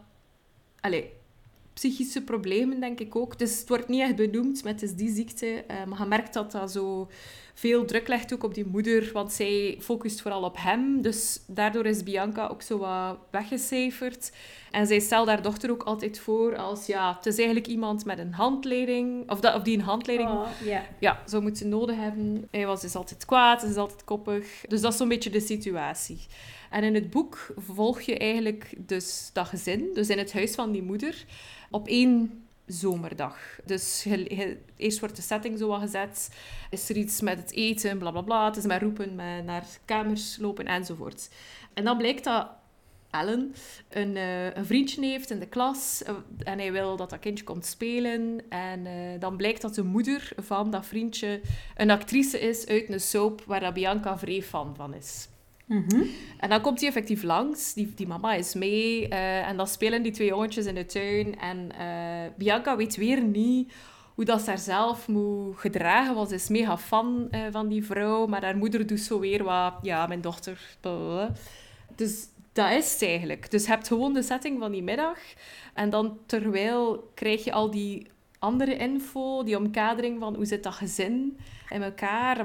psychische problemen, denk ik ook. Dus het wordt niet echt benoemd, maar het is die ziekte. Maar je merkt dat dat zo veel druk legt ook op die moeder, want zij focust vooral op hem. Dus daardoor is Bianca ook zo wat weggecijferd. En zij stelt haar dochter ook altijd voor als, het is eigenlijk iemand met een handleiding, of die een handleiding zou moeten nodig hebben. Hij was dus altijd kwaad, ze is altijd koppig. Dus dat is zo'n beetje de situatie. En in het boek volg je eigenlijk dus dat gezin, dus in het huis van die moeder, op 1 zomerdag. Dus eerst wordt de setting zo wat gezet. Is er iets met het eten, blablabla. Bla bla. Het is met roepen, met naar kamers lopen enzovoort. En dan blijkt dat Alan een vriendje heeft in de klas. En hij wil dat kindje komt spelen. En dan blijkt dat de moeder van dat vriendje een actrice is uit een soap waar dat Bianca vrij fan van is. Mm-hmm. En dan komt hij effectief langs. Die mama is mee. En dan spelen die 2 jongetjes in de tuin. En Bianca weet weer niet hoe dat ze haarzelf moet gedragen. Want ze is mega fan van die vrouw. Maar haar moeder doet zo weer wat... Ja, mijn dochter... Blablabla. Dus dat is het eigenlijk. Dus je hebt gewoon de setting van die middag. En dan terwijl krijg je al die andere info. Die omkadering van hoe zit dat gezin in elkaar.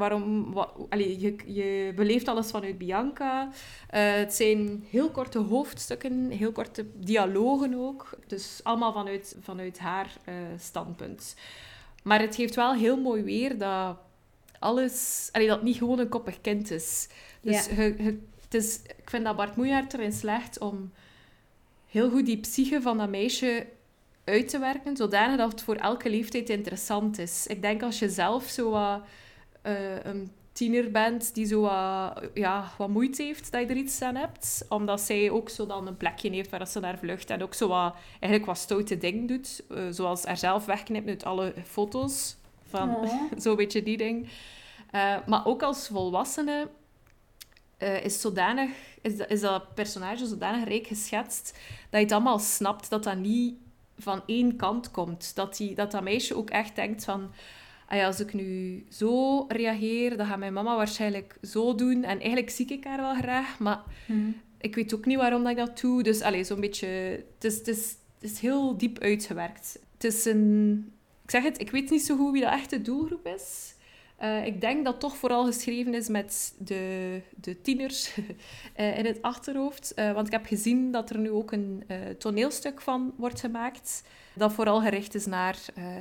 Je beleeft alles vanuit Bianca. Het zijn heel korte hoofdstukken, heel korte dialogen ook. Dus allemaal vanuit haar standpunt. Maar het geeft wel heel mooi weer dat alles... dat het niet gewoon een koppig kind is. Dus ik vind dat Bart Moejaert erin slaagt om heel goed die psyche van dat meisje uit te werken, zodanig dat het voor elke leeftijd interessant is. Ik denk als je zelf zo een tiener bent die zo wat moeite heeft, dat je er iets aan hebt. Omdat zij ook zo dan een plekje heeft waar ze naar vlucht en ook zo eigenlijk wat stoute dingen doet. Zoals haarzelf wegknipt uit alle foto's. Van zo'n beetje die ding. Maar ook als volwassene is dat personage zodanig rijk geschetst dat je het allemaal snapt, dat dat niet van één kant komt. Dat meisje ook echt denkt van... als ik nu zo reageer, dan gaat mijn mama waarschijnlijk zo doen. En eigenlijk zie ik haar wel graag, maar ik weet ook niet waarom dat ik dat doe. Dus zo'n beetje... Het is heel diep uitgewerkt. Het is een... Ik zeg het, ik weet niet zo goed wie de echte doelgroep is. Ik denk dat het toch vooral geschreven is met de tieners in het achterhoofd. Want ik heb gezien dat er nu ook een toneelstuk van wordt gemaakt. Dat vooral gericht is naar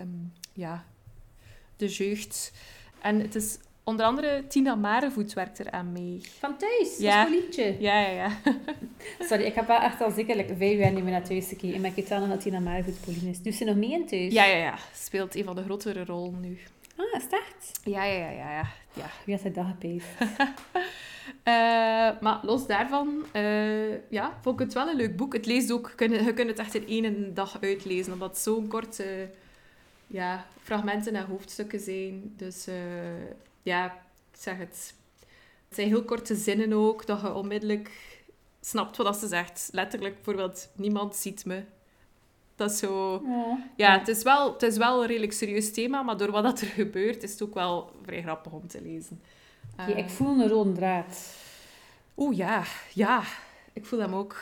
de jeugd. En het is onder andere Tina Marevoet werkt er aan mee. Van thuis? Ja. Dat is een liedje. Ja. Sorry, ik heb wel echt al zeker 5 jaar niet meer naar thuis gekeken. Maar ik weet wel nog dat Tina Marevoet Pauline is. Doet ze nog mee in thuis? Ja. Speelt een van de grotere rollen nu. Ah, is het echt? Ja. Wie had hij dat gepeest? Maar los daarvan, vond ik het wel een leuk boek. Het leest ook, je kunt het echt in 1 dag uitlezen, omdat het zo'n korte fragmenten en hoofdstukken zijn. Dus ik zeg het. Het zijn heel korte zinnen ook, dat je onmiddellijk snapt wat ze zegt. Letterlijk, bijvoorbeeld, niemand ziet me. Dat is zo... Ja, het is wel een redelijk serieus thema, maar door wat dat er gebeurt, is het ook wel vrij grappig om te lezen. Ik voel een rode draad. Ja. Ik voel hem ook.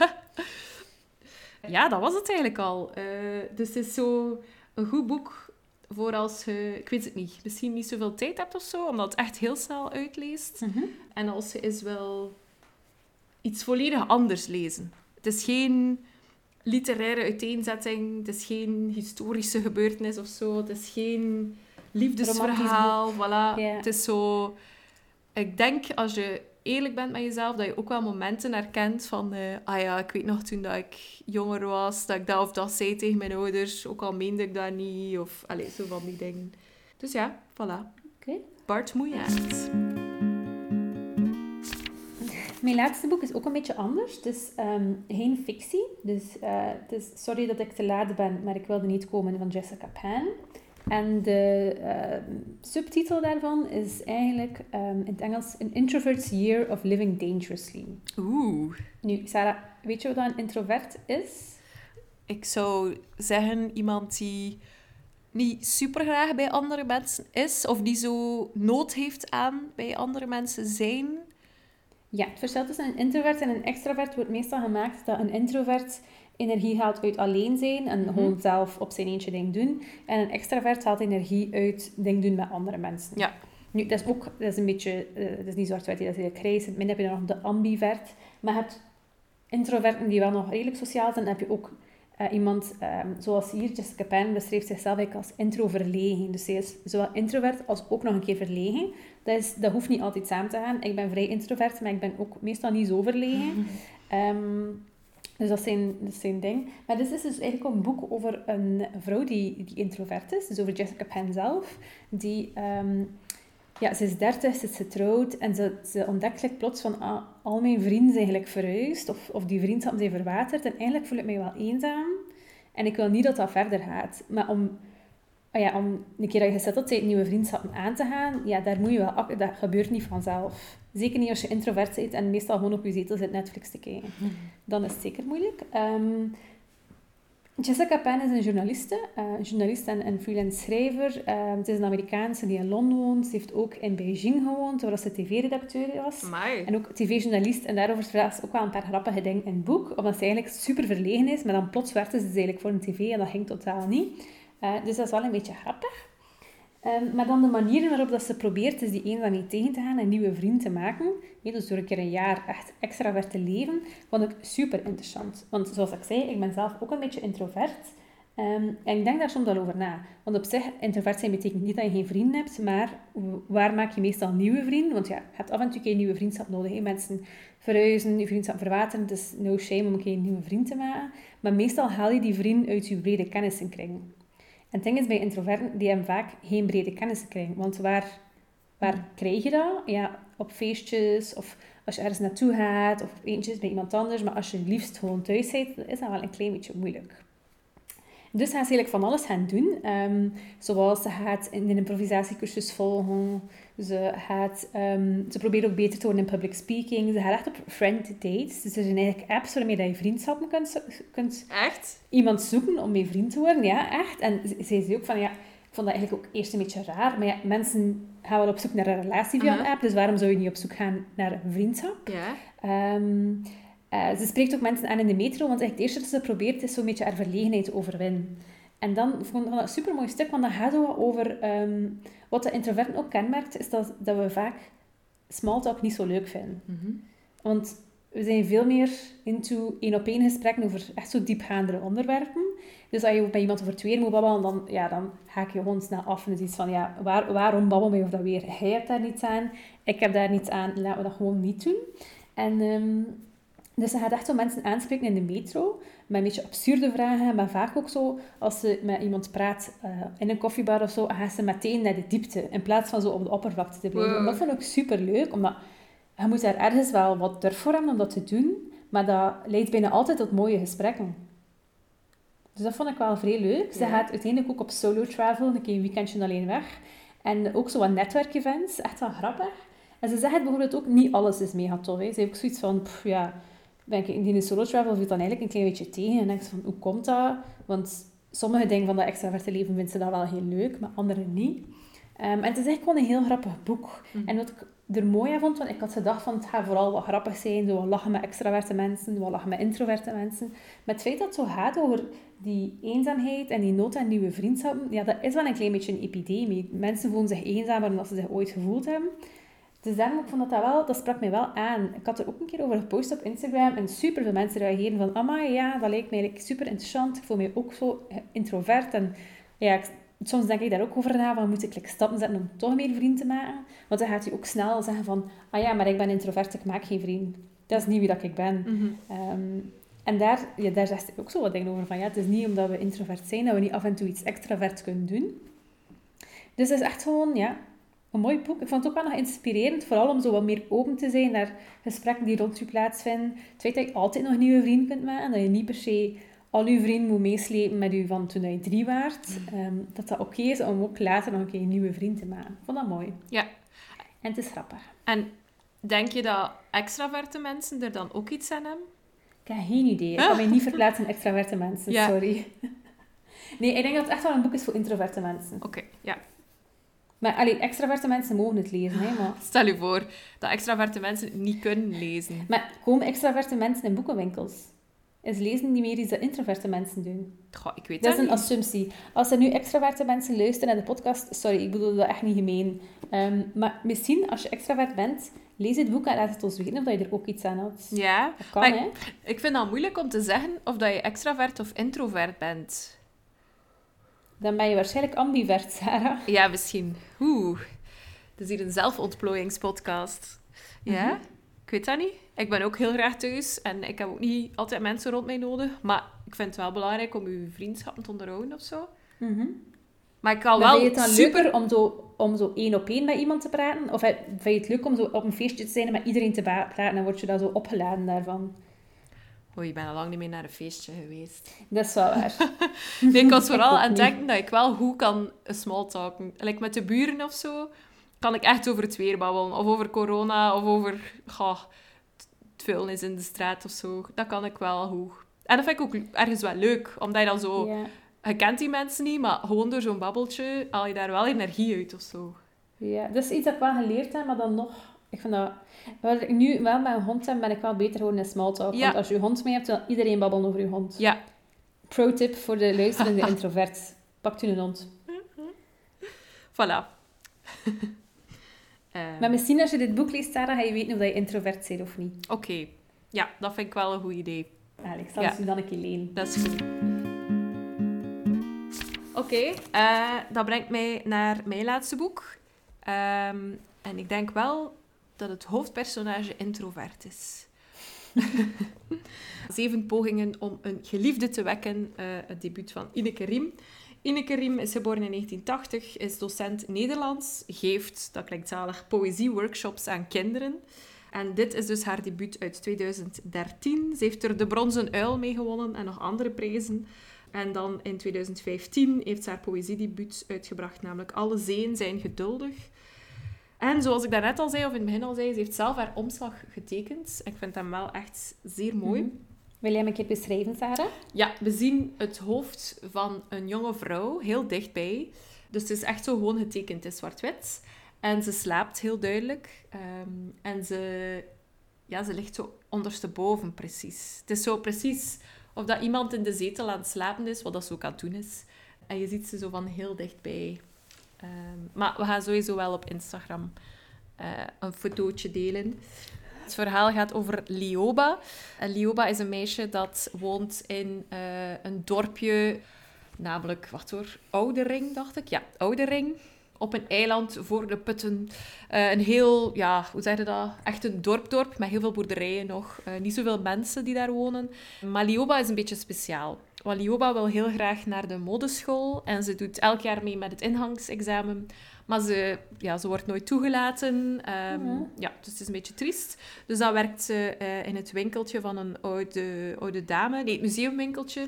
Ja, dat was het eigenlijk al. Dus het is zo een goed boek voor als je... Ik weet het niet. Misschien niet zoveel tijd hebt of zo, omdat het echt heel snel uitleest. En als je eens wel iets volledig anders lezen. Het is geen literaire uiteenzetting. Het is geen historische gebeurtenis of zo. Het is geen liefdesverhaal. Voilà. Yeah. Het is zo... Ik denk, als je eerlijk bent met jezelf, dat je ook wel momenten herkent van... ik weet nog toen dat ik jonger was, dat ik dat of dat zei tegen mijn ouders. Ook al meende ik dat niet. Of zo van die dingen. Dus ja, voilà. Okay. Bart Moejaert. Mijn laatste boek is ook een beetje anders. Het is geen fictie. Dus het is Sorry dat ik te laat ben, maar ik wilde niet komen van Jessica Pan. En de subtitel daarvan is eigenlijk in het Engels An Introvert's Year of Living Dangerously. Oeh. Nu, Sarah, weet je wat een introvert is? Ik zou zeggen iemand die niet super graag bij andere mensen is, of die zo nood heeft aan bij andere mensen zijn. Ja, het verschil tussen een introvert en een extravert wordt meestal gemaakt dat een introvert energie haalt uit alleen zijn en gewoon zelf op zijn eentje ding doen. En een extravert haalt energie uit ding doen met andere mensen. Ja. Nu, dat is een beetje... dat is niet zwart-wit, dat is heel grijs. In het midden heb je dan nog de ambivert. Maar je hebt introverten die wel nog redelijk sociaal zijn. Dan heb je ook iemand, zoals hier, Jessica Pan beschreef zichzelf eigenlijk als introverlegen. Dus zij is zowel introvert als ook nog een keer verlegen. Dat hoeft niet altijd samen te gaan. Ik ben vrij introvert, maar ik ben ook meestal niet zo verlegen. Dus dat is zijn ding. Maar dit is dus eigenlijk een boek over een vrouw die introvert is. Dus over Jessica Pan zelf. Die, ze is 30, ze is getrouwd. En ze ontdekt plots van, al mijn vrienden zijn eigenlijk verhuisd. Of die vriendschappen zijn verwaterd. En eigenlijk voel ik mij wel eenzaam. En ik wil niet dat dat verder gaat. Maar om een keer dat je gezetteld bent, nieuwe vriendschappen aan te gaan, daar moet je wel... Dat gebeurt niet vanzelf. Zeker niet als je introvert bent en meestal gewoon op je zetel zit Netflix te kijken. Dan is het zeker moeilijk. Jessica Pan is een journaliste en freelance schrijver. Het is een Amerikaanse die in Londen woont. Ze heeft ook in Beijing gewoond, waar ze tv-redacteur was. Amai. En ook tv-journalist. En daarover vertelt ze ook wel een paar grappige dingen in het boek. Omdat ze eigenlijk super verlegen is, maar dan plots werkte ze dus eigenlijk voor een tv en dat ging totaal niet. Dus dat is wel een beetje grappig. Maar dan de manieren waarop dat ze probeert is die eenzaamheid tegen te gaan en nieuwe vrienden te maken. Dus door een keer een jaar echt extravert te leven, vond ik super interessant. Want zoals ik zei, ik ben zelf ook een beetje introvert. En ik denk daar soms wel over na. Want op zich, introvert zijn betekent niet dat je geen vrienden hebt, maar waar maak je meestal nieuwe vrienden? Want ja, je hebt af en toe een nieuwe vriendschap nodig. Hè? Mensen verhuizen, je vriendschap verwateren. Het is no shame om een keer een nieuwe vriend te maken. Maar meestal haal je die vriend uit je brede kennissenkring. En het ding is, bij introverten, die hebben vaak geen brede kennissenkring. Want waar krijg je dat? Ja, op feestjes, of als je ergens naartoe gaat, of op eentjes bij iemand anders. Maar als je liefst gewoon thuis bent, dan is dat wel een klein beetje moeilijk. Dus gaat ze eigenlijk van alles gaan doen. Zoals ze gaat een improvisatiecursus volgen. Ze probeert ook beter te worden in public speaking. Ze gaat echt op friend dates. Dus er zijn eigenlijk apps waarmee je vriendschappen kunt Echt? iemand zoeken om mee vriend te worden. Ja, echt. En ze zei ook van, ja, ik vond dat eigenlijk ook eerst een beetje raar. Maar ja, mensen gaan wel op zoek naar een relatie via een app. Dus waarom zou je niet op zoek gaan naar een vriendschap? Ja. Ze spreekt ook mensen aan in de metro, want eigenlijk het eerste dat ze probeert is zo'n beetje haar verlegenheid te overwinnen. En dan vond ik dat een supermooi stuk, want dat gaat zo over... wat de introverten ook kenmerkt, is dat we vaak smalltalk niet zo leuk vinden. Want we zijn veel meer into één-op-één gesprekken over echt zo diepgaandere onderwerpen. Dus als je bij iemand over het weer moet babbelen, dan haak je gewoon snel af. En het is iets van, ja, waarom babbelen we over dat weer? Hij hebt daar niets aan, ik heb daar niets aan, laten we dat gewoon niet doen. En... Dus ze gaat echt zo mensen aanspreken in de metro, met een beetje absurde vragen, maar vaak ook zo, als ze met iemand praat in een koffiebar of zo, gaat ze meteen naar de diepte, in plaats van zo op de oppervlakte te blijven. Wow. Dat vond ik super leuk, omdat je moet daar ergens wel wat durf voor hebben om dat te doen, maar dat leidt bijna altijd tot mooie gesprekken. Dus dat vond ik wel vrij leuk. Ze gaat uiteindelijk ook op solo travel, een keer een weekendje alleen weg. En ook zo wat netwerkevents, echt wel grappig. En ze zegt bijvoorbeeld ook, niet alles is mega tof. Hè. Ze heeft ook zoiets van, denk ik, die solo travel viel dan eigenlijk een klein beetje tegen. En dan denk ze van, hoe komt dat? Want sommige dingen van dat extraverte leven vinden ze dat wel heel leuk, maar andere niet. En het is eigenlijk gewoon een heel grappig boek. En wat ik er mooi aan vond, want ik had gedacht van, het gaat vooral wat grappig zijn, zo wat lachen met extraverte mensen, wat lachen met introverte mensen. Maar het feit dat het zo gaat over die eenzaamheid en die nood aan nieuwe vriendschappen, ja, dat is wel een klein beetje een epidemie. Mensen voelen zich eenzamer dan ze zich ooit gevoeld hebben. Dus daarom vond dat sprak mij wel aan. Ik had er ook een keer over gepost op Instagram en super veel mensen reageren van, amai, ja, dat lijkt mij super interessant. Ik voel mij ook zo introvert en ja, soms denk ik daar ook over na, van moet ik stappen zetten om toch meer vrienden te maken? Want dan gaat hij ook snel zeggen van, ah ja, maar ik ben introvert, ik maak geen vriend. Dat is niet wie dat ik ben. En daar zegt hij ook zo wat dingen over van, ja, het is niet omdat we introvert zijn dat we niet af en toe iets extravert kunnen doen. Dus het is echt gewoon, ja, een mooi boek. Ik vond het ook wel nog inspirerend, vooral om zo wat meer open te zijn naar gesprekken die rond je plaatsvinden. Het feit dat je altijd nog nieuwe vrienden kunt maken, dat je niet per se al je vrienden moet meeslepen met je van toen je 3 waart. Dat oké is om ook later nog een keer een nieuwe vriend te maken. Ik vond dat mooi. Ja. En het is grappig. En denk je dat extraverte mensen er dan ook iets aan hebben? Ik heb geen idee. Ik kan mij niet verplaatsen in extraverte mensen, sorry. Nee, ik denk dat het echt wel een boek is voor introverte mensen. Oké, ja. Maar extraverte mensen mogen het lezen, hè, maar... Stel je voor dat extraverte mensen het niet kunnen lezen. Maar komen extraverte mensen in boekenwinkels? Is lezen niet meer iets dat introverte mensen doen? Goh, ik weet dat dat is een assumptie. Als er nu extraverte mensen luisteren naar de podcast, sorry, ik bedoel dat echt niet gemeen. Maar misschien, als je extravert bent, lees het boek en laat het ons weten of je er ook iets aan had. Ja, dat kan, maar hè? Ik vind het moeilijk om te zeggen of dat je extravert of introvert bent. Dan ben je waarschijnlijk ambivert, Sarah. Ja, misschien. Het is hier een zelfontplooiingspodcast. Ja? Ik weet dat niet. Ik ben ook heel graag thuis en ik heb ook niet altijd mensen rond mij nodig. Maar ik vind het wel belangrijk om je vriendschappen te onderhouden of zo. Maar ik kan wel vind je het dan leuker om zo 1-op-1 met iemand te praten? Of vind je het leuk om zo op een feestje te zijn en met iedereen te praten en word je dan zo opgeladen daarvan? Je bent al lang niet meer naar een feestje geweest. Dat is wel waar. Nee, ik was vooral aan het denken dat ik wel goed kan smalltalken. Like met de buren of zo, kan ik echt over het weer babbelen. Of over corona, of over het vuilnis in de straat of zo. Dat kan ik wel goed. En dat vind ik ook ergens wel leuk, omdat je dan zo... Ja. Je kent die mensen niet, maar gewoon door zo'n babbeltje haal je daar wel energie uit of zo. Ja, dat is iets dat ik wel geleerd heb, maar dan nog... Ik vind dat... Wat ik nu wel met een hond heb, ben ik wel beter geworden in smalltalk. Ja. Want als je je hond mee hebt, dan iedereen babbelt over je hond. Ja. Pro-tip voor de luisterende introvert. Pakt u een hond. Voilà. Maar misschien als je dit boek leest, Sarah, ga je weten of je introvert bent of niet. Oké. Ja, dat vind ik wel een goed idee. Ik zal het u dan een keer lenen. Dat is goed. Oké, dat brengt mij naar mijn laatste boek. En ik denk wel dat het hoofdpersonage introvert is. 7 pogingen om een geliefde te wekken. Het debuut van Ineke Riem. Ineke Riem is geboren in 1980, is docent Nederlands, geeft, dat klinkt zalig, poëzieworkshops aan kinderen. En dit is dus haar debuut uit 2013. Ze heeft er de Bronzen Uil mee gewonnen en nog andere prijzen. En dan in 2015 heeft ze haar poëziedebuut uitgebracht, namelijk Alle zeeën zijn geduldig. En zoals ik daarnet al zei, of in het begin al zei, ze heeft zelf haar omslag getekend. Ik vind hem wel echt zeer mooi. Wil jij hem een keer beschrijven, Sarah? Ja, we zien het hoofd van een jonge vrouw heel dichtbij. Dus het is echt zo gewoon getekend in zwart-wit. En ze slaapt heel duidelijk. En ze ligt zo ondersteboven precies. Het is zo precies of dat iemand in de zetel aan het slapen is, wat dat ze ook aan het doen is. En je ziet ze zo van heel dichtbij. Maar we gaan sowieso wel op Instagram een fotootje delen. Het verhaal gaat over Lioba. Lioba is een meisje dat woont in een dorpje, namelijk, Oudering, dacht ik. Ja, Oudering. Op een eiland voor de putten. Een heel, hoe zeg je dat? Echt een dorp met heel veel boerderijen nog. Niet zoveel mensen die daar wonen. Maar Lioba is een beetje speciaal. Want Lioba wil heel graag naar de modeschool. En ze doet elk jaar mee met het ingangsexamen. Maar ze wordt nooit toegelaten. Dus het is een beetje triest. Dus dan werkt ze in het winkeltje van een oude dame. Nee, het museumwinkeltje.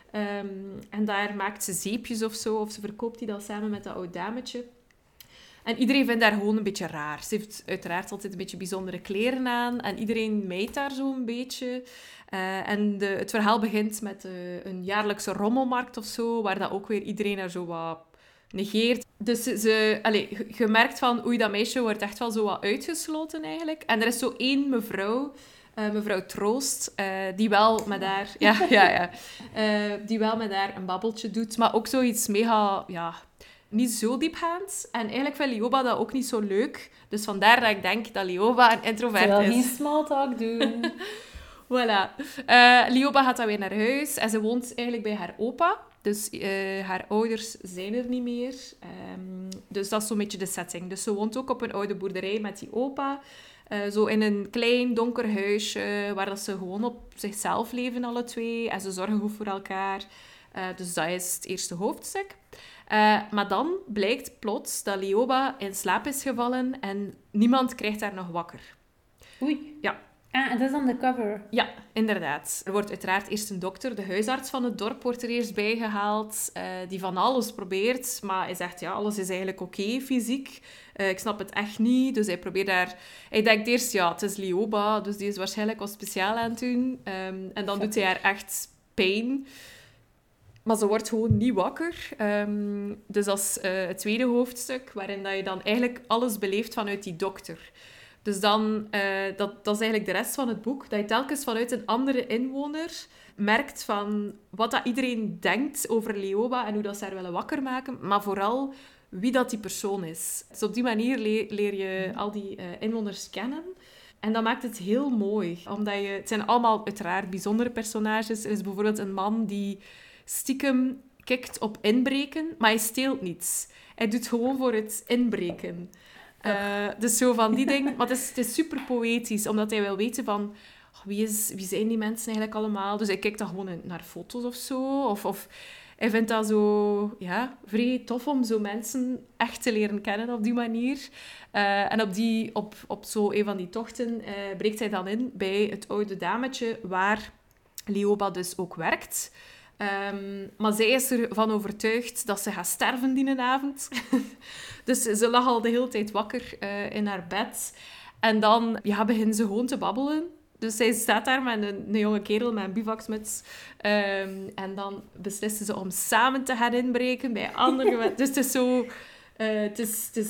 En daar maakt ze zeepjes of zo. Of ze verkoopt die dan samen met dat oud dametje. En iedereen vindt haar gewoon een beetje raar. Ze heeft uiteraard altijd een beetje bijzondere kleren aan. En iedereen mijt haar zo'n beetje. En het verhaal begint met een jaarlijkse rommelmarkt of zo. Waar dat ook weer iedereen haar zo wat negeert. Dus je merkt van, oei, dat meisje wordt echt wel zo wat uitgesloten eigenlijk. En er is zo één mevrouw... mevrouw Troost, die wel met haar... die wel met haar een babbeltje doet. Maar ook zoiets mega... Ja, niet zo diepgaand. En eigenlijk vindt Lioba dat ook niet zo leuk. Dus vandaar dat ik denk dat Lioba een introvert is. Ze wil geen small talk doen. Voilà. Lioba gaat dan weer naar huis. En ze woont eigenlijk bij haar opa. Dus haar ouders zijn er niet meer. Dus dat is zo'n beetje de setting. Dus ze woont ook op een oude boerderij met die opa. Zo in een klein, donker huisje, waar dat ze gewoon op zichzelf leven, alle twee. En ze zorgen goed voor elkaar. Dus dat is het eerste hoofdstuk. Maar dan blijkt plots dat Lioba in slaap is gevallen en niemand krijgt haar nog wakker. Oei. Ja. Ah, en dat is dan de cover. Ja, inderdaad. Er wordt uiteraard eerst een dokter, de huisarts van het dorp, wordt er eerst bijgehaald, die van alles probeert, maar hij zegt, ja, alles is eigenlijk oké, fysiek. Ik snap het echt niet, dus hij probeert daar... Hij denkt eerst, ja, het is Lioba, dus die is waarschijnlijk wat speciaal aan het doen. En dan doet hij haar echt pijn. Maar ze wordt gewoon niet wakker. Dus dat is het tweede hoofdstuk, waarin dat je dan eigenlijk alles beleeft vanuit die dokter. Dus dan, dat is eigenlijk de rest van het boek, dat je telkens vanuit een andere inwoner merkt van wat dat iedereen denkt over Lioba en hoe dat ze haar willen wakker maken, maar vooral wie dat die persoon is. Dus op die manier leer je al die inwoners kennen. En dat maakt het heel mooi, omdat het zijn allemaal uiteraard bijzondere personages. Er is bijvoorbeeld een man die stiekem kikt op inbreken, maar hij steelt niets. Hij doet gewoon voor het inbreken. Dus zo van die dingen. Maar het is super poëtisch, omdat hij wil weten van... wie zijn die mensen eigenlijk allemaal? Dus hij kijkt dan gewoon naar foto's of zo. Of hij vindt dat zo... Ja, vrij tof om zo mensen echt te leren kennen op die manier. En op zo een van die tochten breekt hij dan in bij het oude dametje waar Lioba dus ook werkt. Maar zij is ervan overtuigd dat ze gaat sterven die avond. Dus ze lag al de hele tijd wakker in haar bed. En dan beginnen ze gewoon te babbelen. Dus zij staat daar met een jonge kerel met een bivaksmuts. En dan beslissen ze om samen te gaan inbreken bij andere... Dus het is zo... Het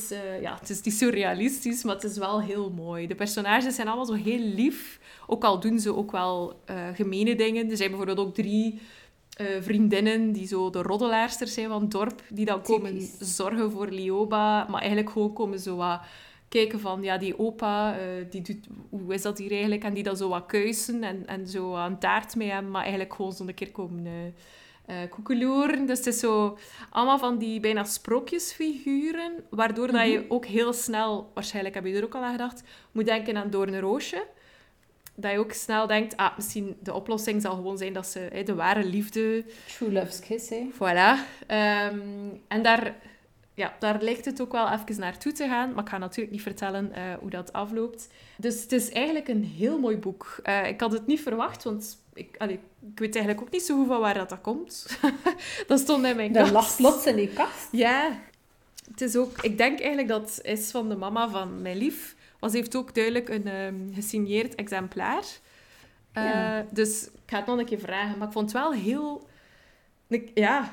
is niet zo realistisch, maar het is wel heel mooi. De personages zijn allemaal zo heel lief. Ook al doen ze ook wel gemene dingen. Er zijn bijvoorbeeld ook 3... vriendinnen die zo de roddelaarsters zijn van het dorp, die dan komen zorgen voor Lioba, maar eigenlijk gewoon komen zo wat kijken van, ja, die opa, die doet, hoe is dat hier eigenlijk? En die dan zo wat kuisen en zo een taart mee hebben, maar eigenlijk gewoon zo'n keer komen koekeloeren. Dus het is zo allemaal van die bijna sprookjesfiguren, waardoor dat je ook heel snel, waarschijnlijk heb je er ook al aan gedacht, moet denken aan Doornroosje. Dat je ook snel denkt, misschien de oplossing zal gewoon zijn dat ze de ware liefde... True love's kiss, hè. Voilà. En daar lijkt het ook wel even naartoe te gaan. Maar ik ga natuurlijk niet vertellen hoe dat afloopt. Dus het is eigenlijk een heel mooi boek. Ik had het niet verwacht, want ik weet eigenlijk ook niet zo goed van waar dat komt. Dat stond in mijn kast. Dat lag plots in die kast. Ja. Het is ook... Ik denk eigenlijk dat het is van de mama van mijn lief. Maar ze heeft ook duidelijk een gesigneerd exemplaar. Dus ik ga het nog een keer vragen. Maar ik vond het wel heel... Ja,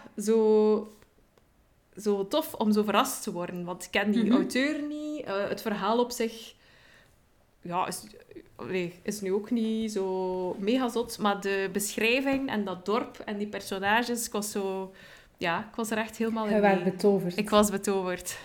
zo tof om zo verrast te worden. Want ik ken die auteur niet. Het verhaal op zich... Ja, is nu ook niet zo mega zot. Maar de beschrijving en dat dorp en die personages... Ik was er echt helemaal in mee. Je werd betoverd. Ik was betoverd.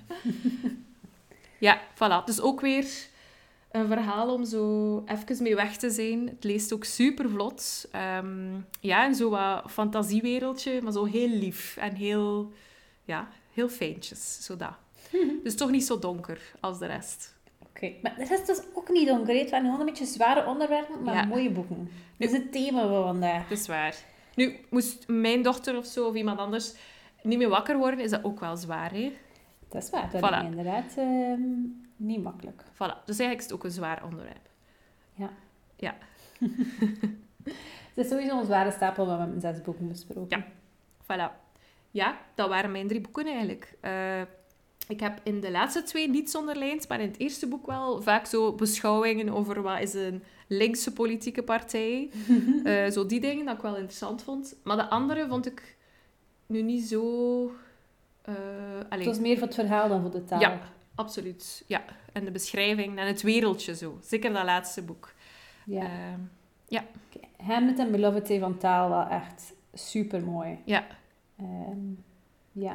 Ja, voilà. Dus ook weer een verhaal om zo even mee weg te zijn. Het leest ook super vlot. En zo wat fantasiewereldje, maar zo heel lief en heel fijntjes. Zo dat. Dus toch niet zo donker als de rest. Oké. Maar de rest is ook niet donker. Het waren gewoon een beetje zware onderwerpen, maar mooie boeken. Dat is het thema van vandaag. Dat is waar. Nu, moest mijn dochter of zo, of iemand anders niet meer wakker worden, is dat ook wel zwaar, hè? Dat is waar. Dat is inderdaad niet makkelijk. Voilà. Dus eigenlijk is het ook een zwaar onderwerp. Ja. Ja. Het is sowieso een zware stapel, maar we hebben 6 boeken besproken. Ja, voilà. Ja, dat waren mijn 3 boeken eigenlijk. Ik heb in de laatste 2 niets onderlijnd, maar in het eerste boek wel vaak zo beschouwingen over wat is een linkse politieke partij. Zo die dingen dat ik wel interessant vond. Maar de andere vond ik nu niet zo... Het was meer voor het verhaal dan voor de taal. Ja, absoluut. Ja. En de beschrijving en het wereldje zo. Zeker dat laatste boek. Ja. Ja. Hamlet en Beloved zijn van taal wel echt super mooi. Ja. Ja.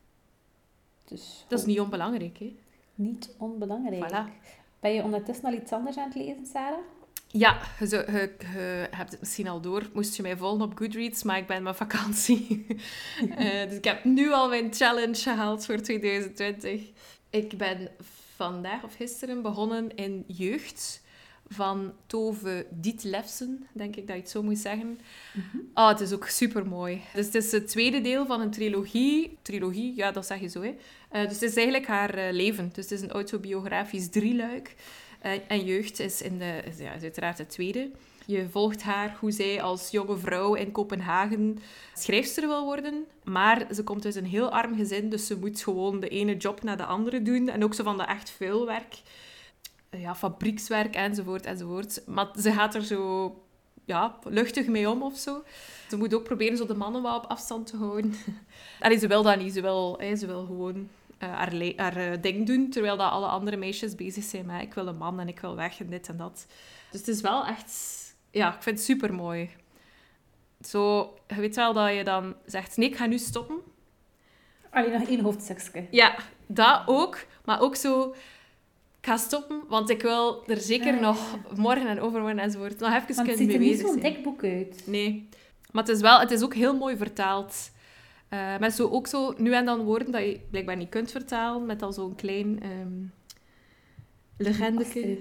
Dus, dat is niet onbelangrijk, hè? Niet onbelangrijk. Voilà. Ben je ondertussen al iets anders aan het lezen, Sarah? Ja, je hebt het misschien al door. Moest je mij volgen op Goodreads, maar ik ben met vakantie. Dus ik heb nu al mijn challenge gehaald voor 2020. Ik ben vandaag of gisteren begonnen in Jeugd van Tove Ditlevsen, denk ik dat je het zo moet zeggen. Het is ook supermooi. Dus het is het tweede deel van een trilogie. Trilogie, ja, dat zeg je zo, hè. Dus het is eigenlijk haar leven. Dus het is een autobiografisch 3-luik. En Jeugd is is uiteraard het tweede. Je volgt haar hoe zij als jonge vrouw in Kopenhagen schrijfster wil worden. Maar ze komt uit een heel arm gezin, dus ze moet gewoon de ene job na de andere doen. En ook zo van dat echt veel werk. Fabriekswerk, enzovoort. Maar ze gaat er zo luchtig mee om of zo. Ze moet ook proberen zo de mannen wat op afstand te houden. Allee, ze wil dat niet. Ze wil gewoon haar ding doen, terwijl dat alle andere meisjes bezig zijn met ik wil een man en ik wil weg en dit en dat. Dus het is wel echt... Ja, ik vind het supermooi. Zo, je weet wel dat je dan zegt, nee, ik ga nu stoppen. Nog 1 hoofdstukje. Ja, dat ook. Maar ook zo... Ik ga stoppen, want ik wil er zeker nog morgen en overmorgen enzovoort nog even kunnen mee bezig zijn. Het ziet er niet zo'n dik boek uit. Nee. Maar het is ook heel mooi vertaald. Met ook zo nu en dan woorden dat je blijkbaar niet kunt vertalen, met al zo'n klein legendeke.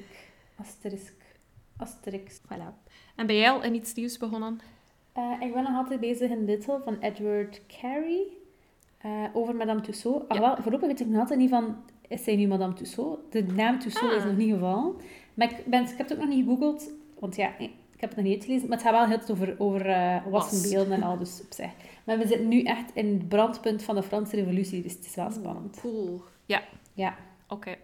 Asterix. Voilà. En ben jij al in iets nieuws begonnen? Ik ben nog altijd bezig in Little van Edward Carey. Over Madame Tussaud. Ja. Wel, voorlopig weet ik nog altijd niet van... Is zij nu Madame Tussaud? De naam Tussaud is nog niet gevallen. Maar ik heb het ook nog niet gegoogeld. Want ja, ik heb het nog niet uitgelezen. Maar het gaat wel heel veel over wassenbeelden en al. Dus op zich. Maar we zitten nu echt in het brandpunt van de Franse revolutie. Dus het is wel spannend. Cool. Ja. Oké.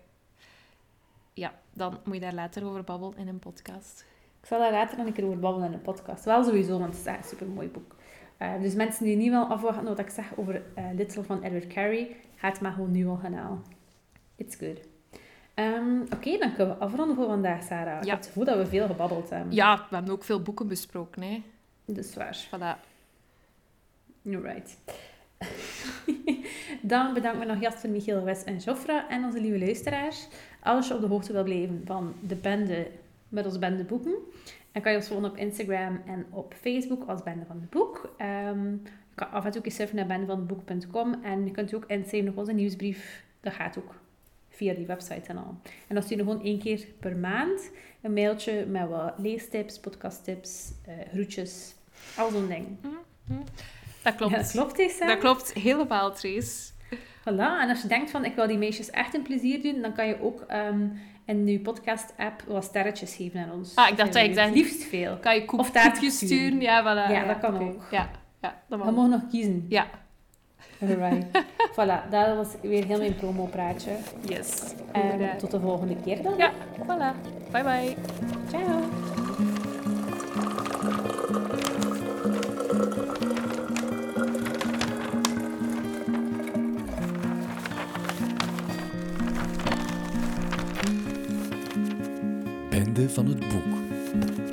Ja, dan moet je daar later over babbelen in een podcast. Ik zal daar later nog een keer over babbelen in een podcast. Wel sowieso, want het is echt een supermooi boek. Dus mensen die niet wel afwachten wat ik zeg over Little van Edward Carey, ga het maar gewoon nu al gaan halen. It's good. Oké, dan kunnen we afronden voor vandaag, Sarah. Ja. Ik heb het gevoel dat we veel gebabbeld hebben. Ja, we hebben ook veel boeken besproken, hè. Dat is waar. Voilà. Alright. Dan bedanken we nog Jasper, Michiel, Wes en Joffra en onze lieve luisteraars. Als je op de hoogte wil blijven van de bende met ons Bende Boeken, dan kan je ons volgen op Instagram en op Facebook als Bende van het Boek. Je kan af en toe surfen naar bendevanhetboek.com en je kunt je ook inschrijven op onze nieuwsbrief. Dat gaat ook via die website en al. En dan stuur je gewoon 1 keer per maand een mailtje met wat leestips, podcasttips, groetjes, al zo'n ding. Dat klopt. Ja, dat klopt, Tessa. Dat klopt helemaal, Trace. Voilà, en als je denkt van, ik wil die meisjes echt een plezier doen, dan kan je ook in je podcast-app wat sterretjes geven aan ons. Ik dacht dat ik dacht... Liefst veel. Kan je Of taartjes koekjes sturen. sturen? Ja, voilà. Ja, dat kan oké. ook. Ja, dat mag. We mogen nog kiezen. Ja. Alright. Voilà, dat was weer heel mijn promo-praatje. Yes. Tot de volgende keer dan. Ja, voilà. Bye bye. Ciao. Bende van het Boek.